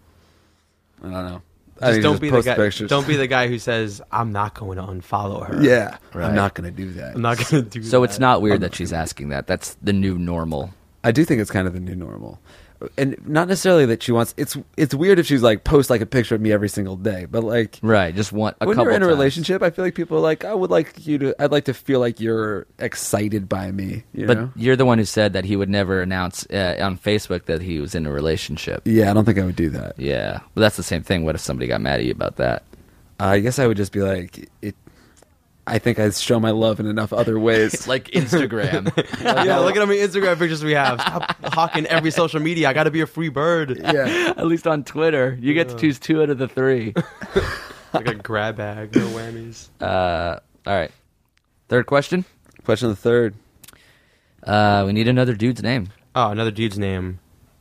I don't know. I Just think don't be the post guy. pictures. Don't be the guy who says, "I'm not going to unfollow her." Yeah, Right. I'm not going to do that. I'm not going to do. So that. it's not weird that she's asking that. That's the new normal. I do think it's kind of the new normal, and not necessarily that she wants. It's it's weird if she's like post like a picture of me every single day, but like Right. Just one. A when couple you're in a times. relationship, I feel like people are like, I would like you to. I'd like to feel like you're excited by me. You But know? you're the one who said that he would never announce uh, on Facebook that he was in a relationship. Yeah, I don't think I would do that. Yeah. But that's the same thing. What if somebody got mad at you about that? I guess I would just be like, it. I think I show my love in enough other ways. It's like Instagram. yeah, look at how many Instagram pictures we have. Stop hawking every social media. I got to be a free bird. yeah, At least on Twitter, you get to choose two out of the three. Like a grab bag, no whammies. Uh, all right. Third question. question the third. Uh, we need another dude's name. Oh, another dude's name.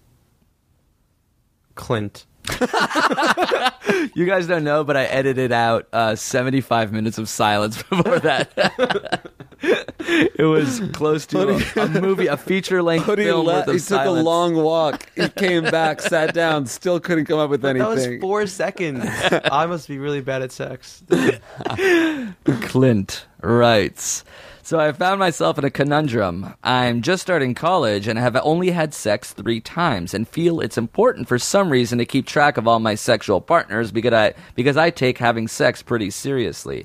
Clint. You guys don't know, but I edited out uh, seventy-five minutes of silence before that. It was close to a, a movie, a feature-length Hoodie film le- worth of he took silence. a long walk. He came back, sat down, still couldn't come up with That was anything. four seconds. I must be really bad at sex. Clint writes, so I found myself in a conundrum. I'm just starting college and have only had sex three times and feel it's important for some reason to keep track of all my sexual partners because I, because I take having sex pretty seriously.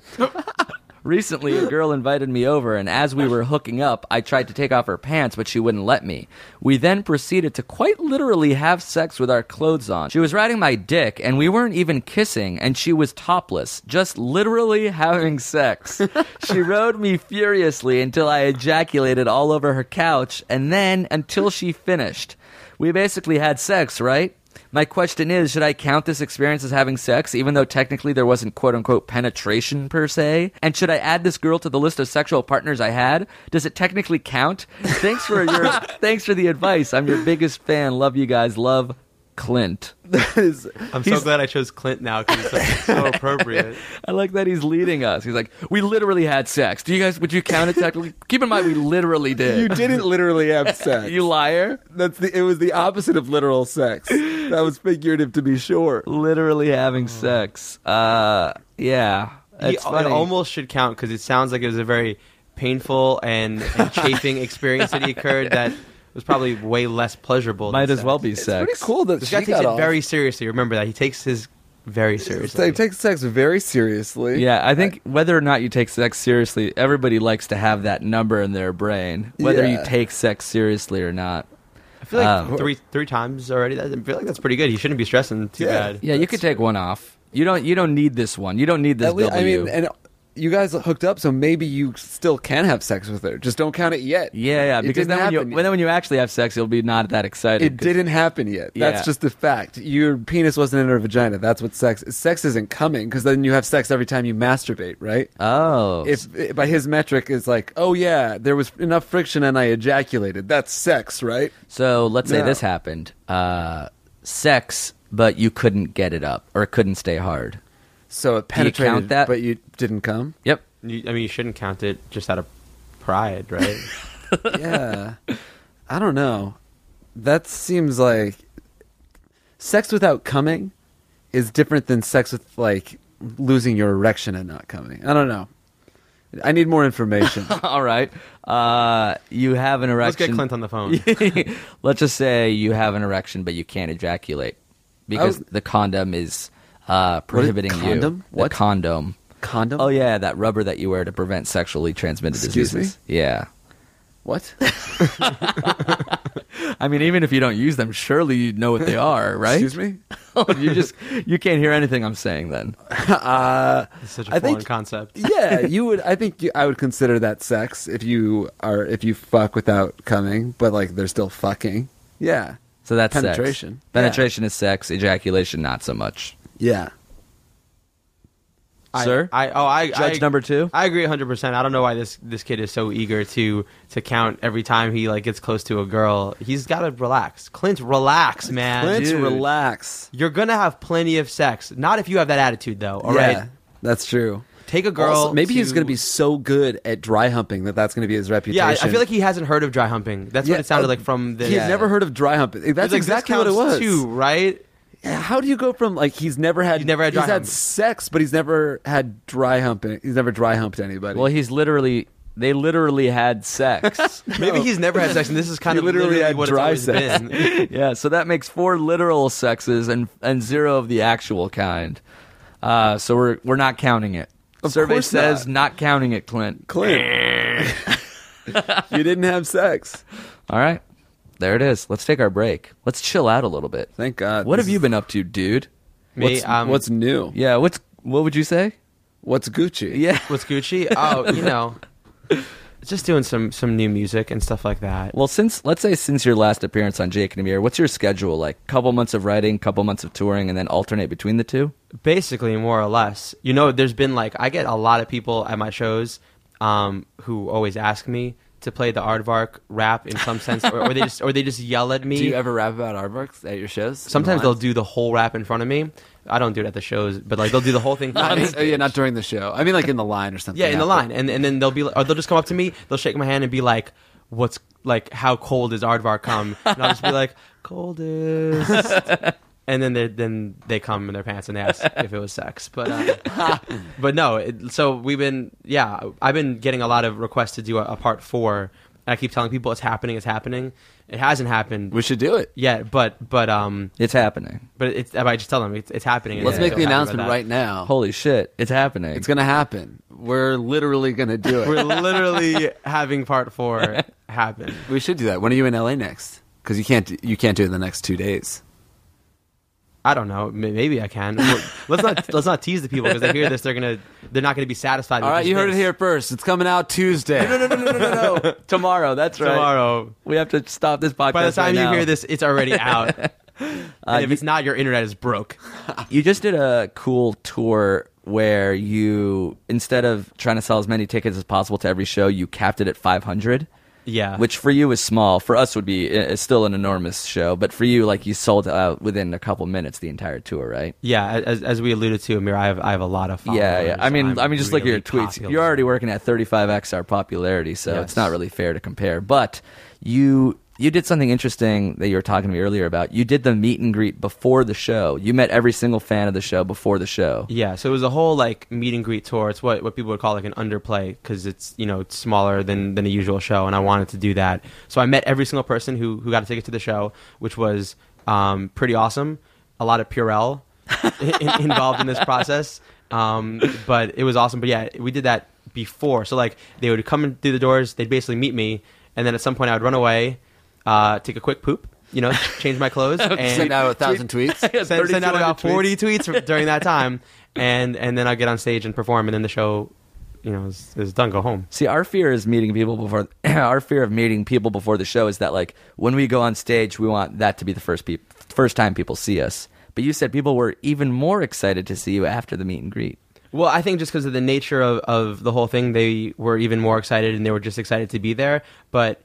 Recently, a girl invited me over, and as we were hooking up, I tried to take off her pants, but she wouldn't let me. We then proceeded to quite literally have sex with our clothes on. She was riding my dick, and we weren't even kissing, and she was topless, just literally having sex. She rode me furiously until I ejaculated all over her couch, and then until she finished. We basically had sex, right? My question is, should I count this experience as having sex, even though technically there wasn't quote-unquote penetration per se? And should I add this girl to the list of sexual partners I had? Does it technically count? Thanks for your thanks for the advice. I'm your biggest fan. Love you guys. Love, Clint. That is- I'm so He's- glad I chose Clint now because it's like, so appropriate. I like that he's leading us. He's like, we literally had sex. Do you guys, would you count it technically? Keep in mind, we literally did. you didn't literally have sex. You liar. That's the. It was the opposite of literal sex. That was figurative, to be sure. Literally having sex. Uh, yeah. He, It's funny. it almost should count because it sounds like it was a very painful and, and chafing experience that he occurred that was probably way less pleasurable. Might than as well sex. be It's sex. pretty cool that This she guy takes got it off. very seriously. Remember that he takes his very seriously. They take sex very seriously. Yeah, I think whether or not you take sex seriously, everybody likes to have that number in their brain, whether Yeah. you take sex seriously or not. I feel like Um, three three times already. That, I feel like that's pretty good. He shouldn't be stressing too Yeah. bad. Yeah, you could take one off. You don't. You don't need this one. You don't need this At least, W. I mean, and you guys hooked up, so maybe you still can have sex with her. Just don't count it yet. yeah, yeah. It Because didn't then when you happen when, yet. when you actually have sex, you'll be not that excited. It 'cause- didn't happen yet. Yeah. That's just a fact. Your penis wasn't in her vagina. That's what sex. Sex isn't coming because then you have sex every time you masturbate, right? Oh, If by his metric is like, oh yeah, there was enough friction and I ejaculated. That's sex, right? so let's say No. this happened. Uh, sex, but you couldn't get it up or it couldn't stay hard. So it Do you penetrated, count that? but you didn't come. Yep. You, I mean, you shouldn't count it just out of pride, right? Yeah, I don't know. That seems like sex without coming is different than sex with like losing your erection and not coming. I don't know. I need more information. All right. Uh, you have an Let's erection. get Clint on the phone. Let's just say you have an erection, but you can't ejaculate because was- the condom is uh, prohibiting you. condom? What? The condom. Condom? Oh yeah, that rubber that you wear to prevent sexually transmitted Excuse diseases. Yeah. What? I mean, even if you don't use them, surely you know what they are, right? Excuse me? you just you can't hear anything I'm saying then. Uh, It's such a I foreign think- concept. yeah, you would. I think you, I would consider that sex if you are if you fuck without coming, but like they're still fucking. Yeah, So that's sex. Penetration. Penetration is sex. Ejaculation, not so much. yeah. I, Sir? I oh I Judge I, number two? I agree one hundred percent. I don't know why this this kid is so eager to to count every time he like gets close to a girl. He's got to relax. Clint, relax, man. Clint, Dude. relax. You're going to have plenty of sex. Not if you have that attitude though, all yeah, right? that's true. Take a girl. Also, maybe he's to- going to be so good at dry humping that that's going to be his reputation. Yeah, I, I feel like he hasn't heard of dry humping. That's Yeah, what it sounded uh, like from the He's yeah. never heard of dry humping. That's It's like, this exactly what it was. counts Too, right? Yeah, how do you go from like he's never had He's never had dry he's had humping. sex, but he's never had dry humping. He's never dry humped anybody. Well, he's literally they literally had sex. Maybe he's never had sex, and this is kind He of literally literally, had what dry it's always sex. been. Yeah, so that makes four literal sexes and and zero of the actual kind. Uh, so we're we're not counting it. Of Survey course says not. not counting it, Clint. Clint, you didn't have sex. All right, there it is. Let's take our break. Let's chill out a little bit. Thank God. What This have you is- been up to, dude? Me, What's, um, what's new? Yeah, what's what would you say? What's Gucci? Yeah. What's Gucci? Oh, you know, just doing some some new music and stuff like that. Well, since let's say since your last appearance on Jake and Amir, what's your schedule like? Couple months of writing, couple months of touring, and then alternate between the two. Basically, more or less. You know, there's been like I get a lot of people at my shows um, who always ask me to play the Aardvark rap in some sense, or, or they just or they just yell at me. Do you ever rap about aardvarks at your shows? Sometimes they'll Lines? do the whole rap in front of me. I don't do it at the shows, but like they'll do the whole thing. Not, on in- stage. oh, yeah, not during the show. I mean, like in the line or something. Yeah, in the after. line, and and then they'll be, or they'll just come up to me, they'll shake my hand and be like, "What's like? How cold is Aardvark come?" And I'll just be like, "Coldest." And then they then they come in their pants and they ask if it was sex, but uh, but no. It, so we've been yeah, I've been getting a lot of requests to do a, a part four. And I keep telling people it's happening, it's happening. It hasn't happened We should do it. yet, but but um, It's happening. but it's I just tell them it's, it's happening. and Let's they're make so the happy about announcement that. right now. Holy shit, it's happening. It's gonna happen. We're literally gonna do it. We're literally having part four happen. we should do that. When are you in L A next? Because you can't do- you can't do it in the next two days. I don't know. May- Maybe I can. Let's not let's not tease the people because they hear this, they're gonna they're not gonna be satisfied. All with right, just you heard it this. here first. It's coming out Tuesday. no, no, no, no, no, no, no. Tomorrow. That's right. tomorrow. We have to stop this podcast. By the time right you now. hear this, it's already out. and if you- it's not, your internet is broke. You just did a cool tour where you, instead of trying to sell as many tickets as possible to every show, you capped it at five hundred. Yeah. Which for you is small. For us would be is still an enormous show. But for you, like you sold out within a couple minutes the entire tour, right? yeah, as as we alluded to, Amir, I have I have a lot of followers. Yeah, yeah. I mean, I'm I mean, just look at your really tweets. popular. You're already working at thirty-five x our popularity, so Yes. it's not really fair to compare. But you you did something interesting that you were talking to me earlier about. You did the meet and greet before the show. You met every single fan of the show before the show. Yeah, so it was a whole like meet and greet tour. It's what, what people would call like an underplay because it's you know it's smaller than than a usual show, and I wanted to do that. So I met every single person who who got a ticket to the show, which was um, pretty awesome. A lot of Purell in, involved in this process, um, but it was awesome. But yeah, we did that before. So like they would come in through the doors, they'd basically meet me, and then at some point I would run away, uh, take a quick poop. You know, change my clothes and Send out a thousand tweets. send, send out about tweets. forty tweets during that time, and and then I get on stage and perform, and then the show, you know, is, is done. Go home. See, our fear is meeting people before. Our fear of meeting people before the show is that, like, when we go on stage, we want that to be the first peop- first time people see us. But you said people were even more excited to see you after the meet and greet. Well, I think just because of the nature of, of the whole thing, they were even more excited, and they were just excited to be there. But,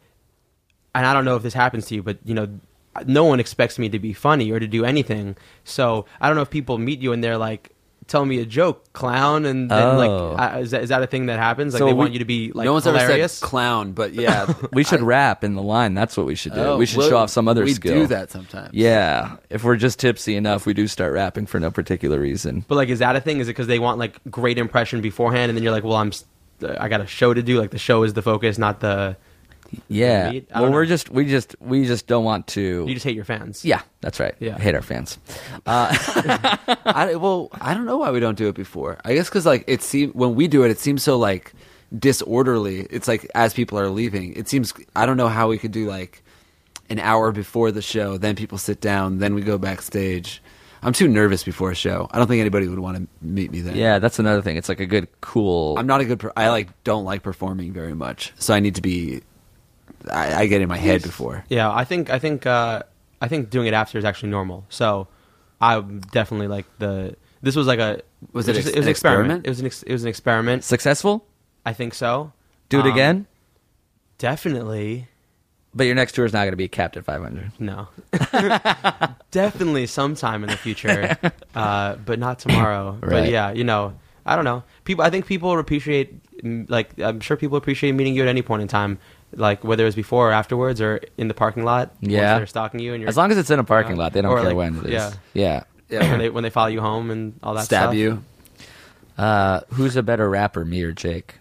and I don't know if this happens to you, but you know, no one expects me to be funny or to do anything. So I don't know if people meet you and they're like, "Tell me a joke, clown," and then Oh. like, uh, is that is that a thing that happens? Like So they we- want you to be like no one's hilarious. ever said clown, but yeah, We should rap in the line. That's what we should do. Oh, we should well, show off some other we skill. do that sometimes. Yeah, if we're just tipsy enough, we do start rapping for no particular reason. But like, is that a thing? Is it because they want like great impression beforehand, and then you're like, well, I'm s- I got a show to do. Like the show is the focus, not the. Yeah. the meat. I Well, don't we're know. just we just we just don't want to. You just hate your fans. Yeah, that's right. Yeah. Hate our fans. Uh, I, well, I don't know why we don't do it before. I guess because like it seems when we do it, it seems so like disorderly. It's like as people are leaving, it seems. I don't know how we could do like an hour before the show, then people sit down, then we go backstage. I'm too nervous before a show. I don't think anybody would want to meet me then. yeah, that's another thing. It's like a good, cool. I'm not a good. Per- I like don't like performing very much, so I need to be. I, I get in my head before. Yeah, I think I think uh, I think doing it after is actually normal. So I definitely like the. This was like a. Was it just- ex- it was an an experiment? experiment? It was an ex, it was an experiment. Successful? I think so. Do it Um, again? Definitely. But your next tour is not going to be Captain five hundred. No. Definitely sometime in the future, uh, but not tomorrow. Right. But yeah, you know, I don't know. People, I think people appreciate, mm, like, I'm sure people appreciate meeting you at any point in time, like whether it's before or afterwards or in the parking lot. once Yeah. they're stalking you and you're As long as it's in a parking lot, they don't Or care like- when it is. yeah. Yeah. Yeah, when they when they follow you home and all that stab stuff. you. Uh, who's a better rapper, me or Jake?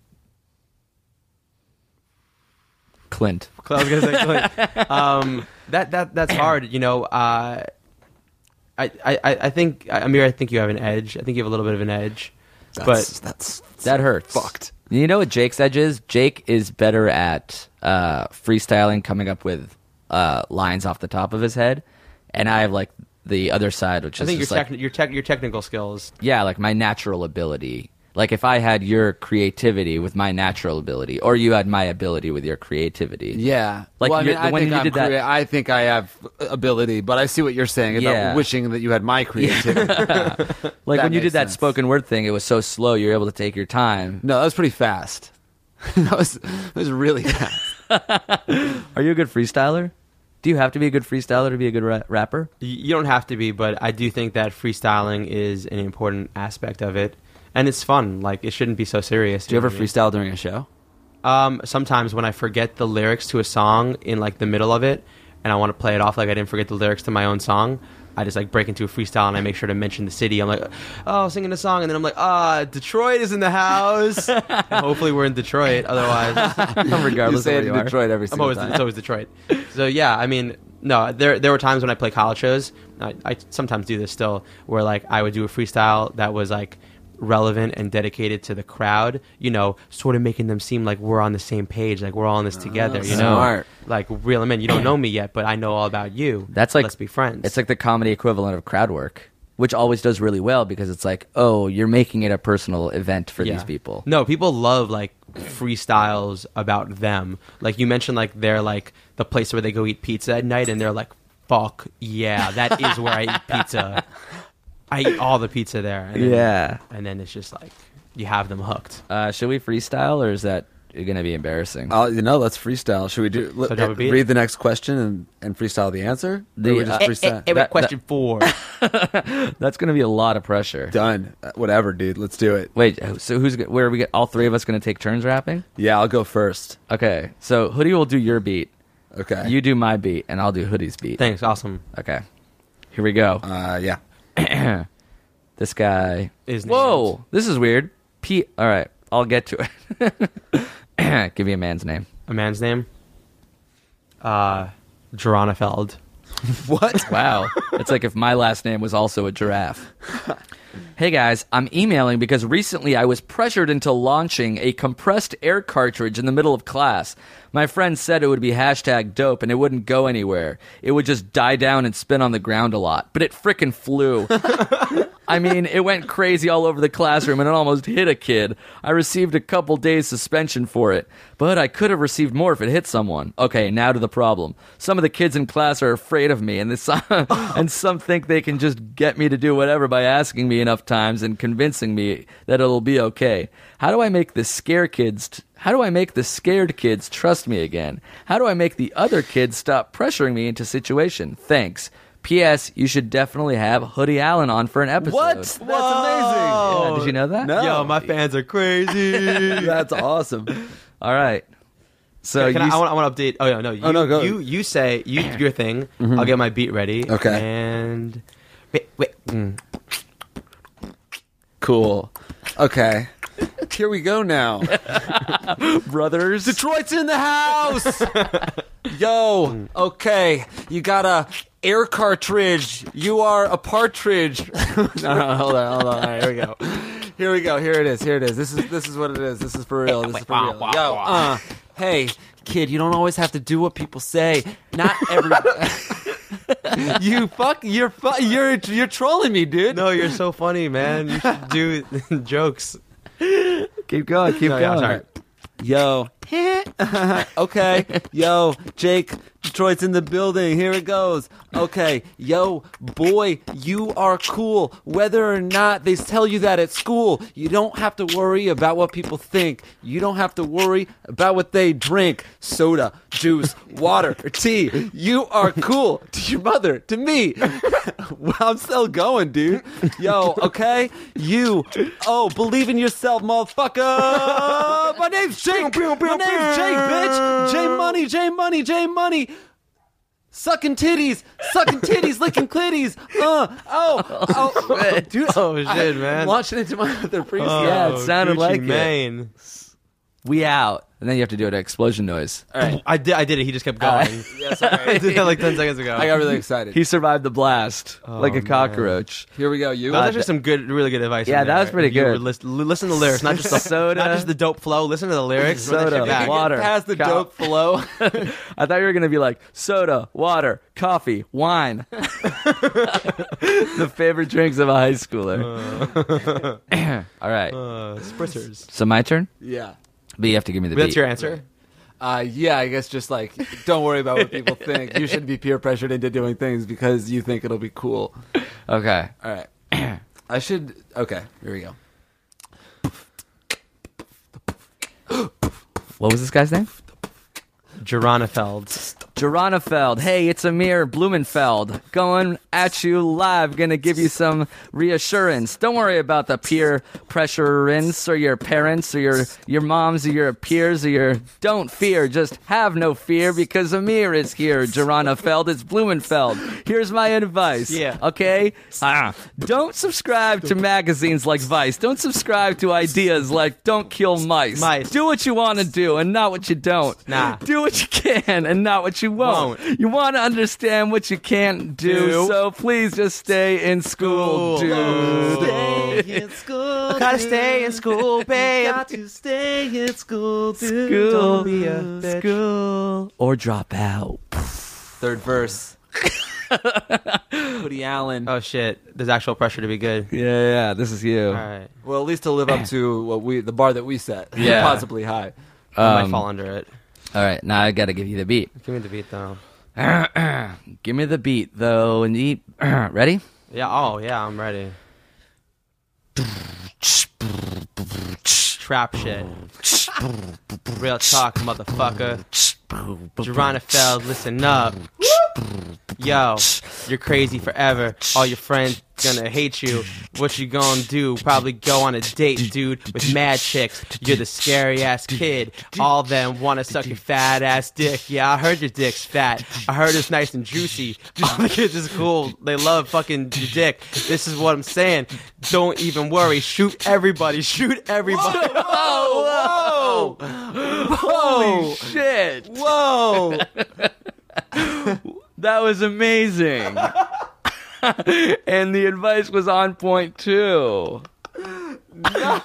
Clint. I was gonna say, Clint. um, that that that's hard. You know, uh, I, I I think Amir, I think you have an edge. I think you have a little bit of an edge, That's, but that's That hurts. fucked. You know what Jake's edge is? Jake is better at uh, freestyling, coming up with uh, lines off the top of his head, and I have like the other side, which I is think your just like, techni- your tech your technical skills. yeah, like my natural ability. Like if I had your creativity with my natural ability, or you had my ability with your creativity. Yeah. Like well, I you're- mean, I when think you I'm did that- crea- I think I have ability, but I see what you're saying about Yeah. wishing that you had my creativity. Like That when you makes did that sense. spoken word thing, it was so slow. You were able to take your time. No, that was pretty fast. that was that was really fast. Are you a good freestyler? Do you have to be a good freestyler to be a good ra- rapper? Y- You don't have to be, but I do think that freestyling is an important aspect of it, and it's fun. Like it shouldn't be so serious. Do you ever know what I mean? freestyle during a show? Um, sometimes when I forget the lyrics to a song in like the middle of it, and I want to play it off like I didn't forget the lyrics to my own song, I just like break into a freestyle and I make sure to mention the city. I'm like, oh, singing a song, and then I'm like, ah, Detroit is in the house. And hopefully we're in Detroit. Otherwise, Regardless you of say where it you in are. Detroit every I'm single always time. it's always Detroit. So yeah, I mean, no, there there were times when I play college shows. I, I sometimes do this still, where like I would do a freestyle that was like relevant and dedicated to the crowd, you know, sort of making them seem like we're on the same page, like we're all in this together, you know, smart. like reel them in. You don't know me yet, but I know all about you. That's like let's be friends. It's like the comedy equivalent of crowd work, which always does really well because it's like, oh, you're making it a personal event for Yeah. these people. No, people love like freestyles about them. Like you mentioned, like they're like the place where they go eat pizza at night, and they're like, "Fuck yeah, that is where I eat pizza. I eat all the pizza there." And then, Yeah. and then it's just like you have them hooked. Uh, should we freestyle, or is that going to be embarrassing? Uh, you know, let's freestyle. Should we do So do you have a beat? read the next question and, and freestyle the answer? The, or we just uh, freestyle? Hey, That- question four. That's going to be a lot of pressure. Done. Uh, Whatever, dude. Let's do it. Wait, so who's go- where are we? Get, all three of us going to take turns rapping? Yeah, I'll go first. Okay, so Hoodie will do your beat, Okay. you do my beat, and I'll do Hoodie's beat. Thanks, awesome. Okay, here we go. Uh, yeah. This guy. Is Whoa, named. this is weird. P. All right, I'll get to it. Give me a man's name. A man's name. Uh, Geronifeld. What? Wow. It's like if my last name was also a giraffe. Hey guys, I'm emailing because recently I was pressured into launching a compressed air cartridge in the middle of class. My friend said it would be hashtag dope and it wouldn't go anywhere. It would just die down and spin on the ground a lot. But it frickin' flew. I mean, it went crazy all over the classroom and it almost hit a kid. I received a couple days suspension for it, but I could have received more if it hit someone. Okay, now to the problem. Some of the kids in class are afraid of me, and, this, and some think they can just get me to do whatever by asking me enough times and convincing me that it'll be okay. How do I make the scare kids... T- How do I make the scared kids trust me again? How do I make the other kids stop pressuring me into situation? Thanks. P S. You should definitely have Hoodie Allen on for an episode. What? That's amazing. Yeah, did you know that? No. Yo, my fans are crazy. That's awesome. All right. So Can you I, I, want, I want to update. Oh, yeah, no. You, Oh, no, go. You, you say, you do your thing. I'll get my beat ready. Okay. And. Wait, wait. Mm. Cool. Okay. here we go now. Brothers. Detroit's in the house. Yo, okay, you got a air cartridge. You are a partridge. no, no, hold on, hold on. All right, here we go. Here we go. Here it is. Here it is. This is this is what it is. This is for real. This is for real. Yo, uh, hey, kid, you don't always have to do what people say. Not every. you fuck. You're fu- You're you're trolling me, dude. No, you're so funny, man. You should do jokes. Keep going. Keep No, going. yeah, sorry. Yo. Okay. Yo, Jake, Detroit's in the building. Here it goes. Okay. Yo, boy, you are cool. Whether or not they tell you that at school, you don't have to worry about what people think. You don't have to worry about what they drink. Soda, juice, water, or tea. You are cool. To your mother, to me. Well, I'm still going, dude. Yo, okay? You. Oh, believe in yourself, motherfucker. My name's Jake. My name's Jake, bitch. J Money, J Money, J Money. Sucking titties, sucking titties, licking clitties. Uh, oh, oh, dude. Oh, shit, I'm man. launching into my other freestyle. Oh, Yeah, it sounded Gucci like it. Mane. We out. And then you have to do an explosion noise. All right. I did. I did it. He just kept going. Yeah, sorry. I did that like ten seconds ago. I got really excited. He survived the blast like a man. cockroach. Here we go. You. That was actually some good, really good advice. Yeah, in that there. was pretty You good. were lis- listen to the lyrics, not just the Soda. not just the dope flow. Listen to the lyrics. Run that Soda, shit back. water. Past the Co- dope flow. I thought you were going to be like soda, water, coffee, wine. The favorite drinks of a high schooler. All right. Uh, spritzers. So my turn? Yeah. But you have to give me the That's beat. your answer. Uh, yeah, I guess just like, don't worry about what people think. You shouldn't be peer pressured into doing things because you think it'll be cool. Okay. All right. I should. Okay, here we go. What was this guy's name? Geronifeld. Geronifeld. Hey, it's Amir Blumenfeld. Going at you live. Gonna give you some reassurance. Don't worry about the peer pressurance or your parents or your, your moms or your peers or your... Don't fear. Just have no fear because Amir is here. Geronifeld. It's Blumenfeld. Here's my advice. Yeah. Okay? Ah. Don't subscribe to magazines like Vice. Don't subscribe to ideas like don't kill mice. Mice. Do what you want to do and not what you don't. Nah. Do what you can and not what you won't. Won't. You want to understand what you can't do, Do. so please just stay in school, School. dude. Stay in school. Gotta stay in school, babe. Got to stay in school, dude. School, Don't be a bitch. school, or drop out. Third verse. Woody Allen. Oh shit! There's actual pressure to be good. Yeah, yeah, this is you. All right, Well, at least to live up to what we, the bar that we set. Yeah. Possibly high. I might Um, fall under it. All right, now I got to give you the beat. Give me the beat though. Give me the beat, though, and eat. Ready? Yeah. Oh yeah, I'm ready. Trap shit. Real talk, motherfucker. Geronifeld, listen up. Yo, you're crazy forever. All your friends gonna hate you. What you gonna do? Probably go on a date, dude, with mad chicks. You're the scary ass kid. All them wanna suck your fat ass dick. Yeah, I heard your dick's fat. I heard it's nice and juicy. All the kids is cool. They love fucking your dick. This is what I'm saying. Don't even worry. Shoot everybody. Shoot everybody. Whoa, whoa, holy shit! Whoa! That was amazing. And the advice was on point too. No!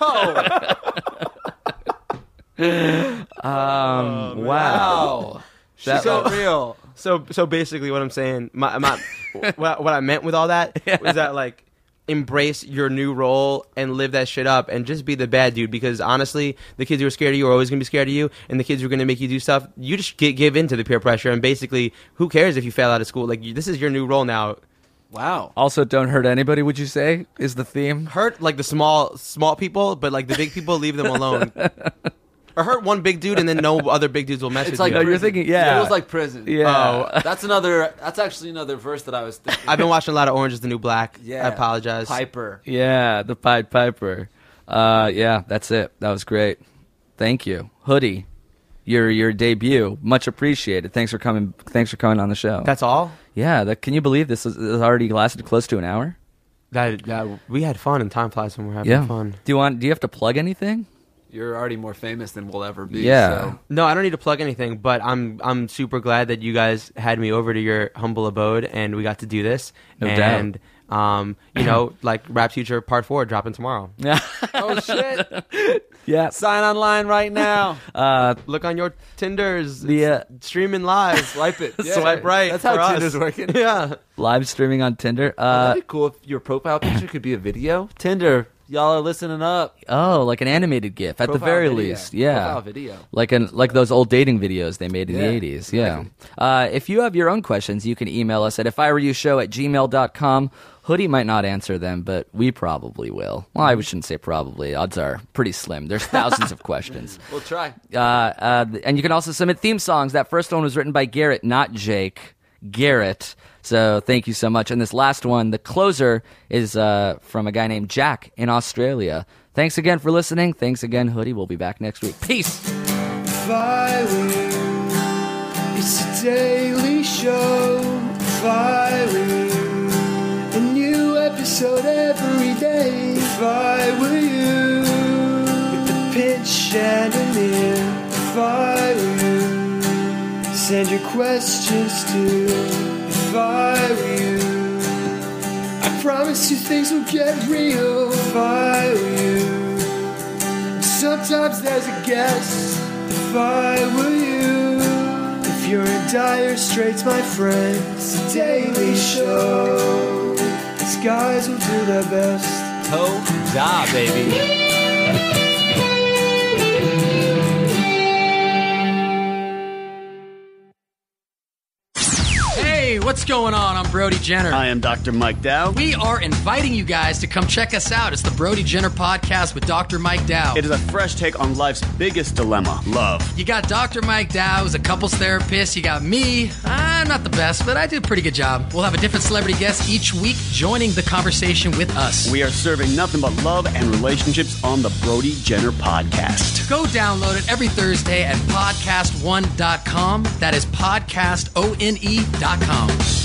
Um, wow. Wow. That- so real. So so basically, what I'm saying, my, my what, what I meant with all that was that like embrace your new role and live that shit up and just be the bad dude, because honestly, the kids who are scared of you are always gonna be scared of you, and the kids who are gonna make you do stuff, you just get, give in to the peer pressure, and basically, who cares if you fail out of school? Like you, this is your new role now. Wow. Also, don't hurt anybody. Would you say is the theme? Hurt like the small small people, but like the big people, leave them alone. Or hurt one big dude and then no other big dudes will mess It's with like you. No, you're prison. thinking- yeah. It was like prison. Yeah. Oh. That's another. That's actually another verse that I was thinking. I've been watching a lot of Orange is the New Black. Yeah. I apologize. Piper. Yeah, the Pied Piper. Uh, yeah, that's it. That was great. Thank you, Hoodie. Your your debut, much appreciated. Thanks for coming. Thanks for coming on the show. That's all? yeah. That, can you believe this has has already lasted close to an hour? That, that we had fun and time flies when we're having Yeah. fun. Do you want? Do you have to plug anything? You're already more famous than we'll ever be. Yeah. So. No, I don't need to plug anything, but I'm I'm super glad that you guys had me over to your humble abode and we got to do this. No and, doubt. Um, you know, like Rap Future Part Four dropping tomorrow. Oh shit! Yeah. Sign online right now. Uh, Look on your Tinders. The, It's uh, streaming live. Swipe it. Yeah. Swipe right. That's how for us. Tinder's working. Yeah. live streaming on Tinder. Oh, Uh, that'd be cool if your profile picture could be a video. Tinder, y'all are listening up. oh, like an animated GIF at the Profile very video. least. Yeah. Profile video. Like an like those old dating videos they made in the Yeah, eighties. Yeah. Uh, if you have your own questions, you can email us at if I were you show at gmail dot com. Hoodie might not answer them, but we probably will. Well, I shouldn't say probably. Odds are pretty slim. There's thousands of questions. We'll try. Uh, uh, and you can also submit theme songs. That first one was written by Garrett, not Jake. Garrett. So thank you so much. And this last one, the closer, is uh, from a guy named Jack in Australia. Thanks again for listening. Thanks again, Hoodie. We'll be back next week. Peace. If I were you, it's a daily show. If I were you, a new episode every day. If I were you, with the pitch and an ear. If I were you, send your questions to. If I were you, I promise you things will get real. If I were you, sometimes there's a guest. If I were you, if you're in dire straits, my friend, it's a daily show. These guys will do their best. Oh, da, baby. Hey, what's going on? I'm Brody Jenner. I am Doctor Mike Dow. We are inviting you guys to come check us out. It's the Brody Jenner Podcast with Doctor Mike Dow. It is a fresh take on life's biggest dilemma, love. You got Doctor Mike Dow, who's a couples therapist. You got me. I'm not the best, but I do a pretty good job. We'll have a different celebrity guest each week joining the conversation with us. We are serving nothing but love and relationships on the Brody Jenner Podcast. Go download it every Thursday at podcast one dot com. That is podcast one dot com.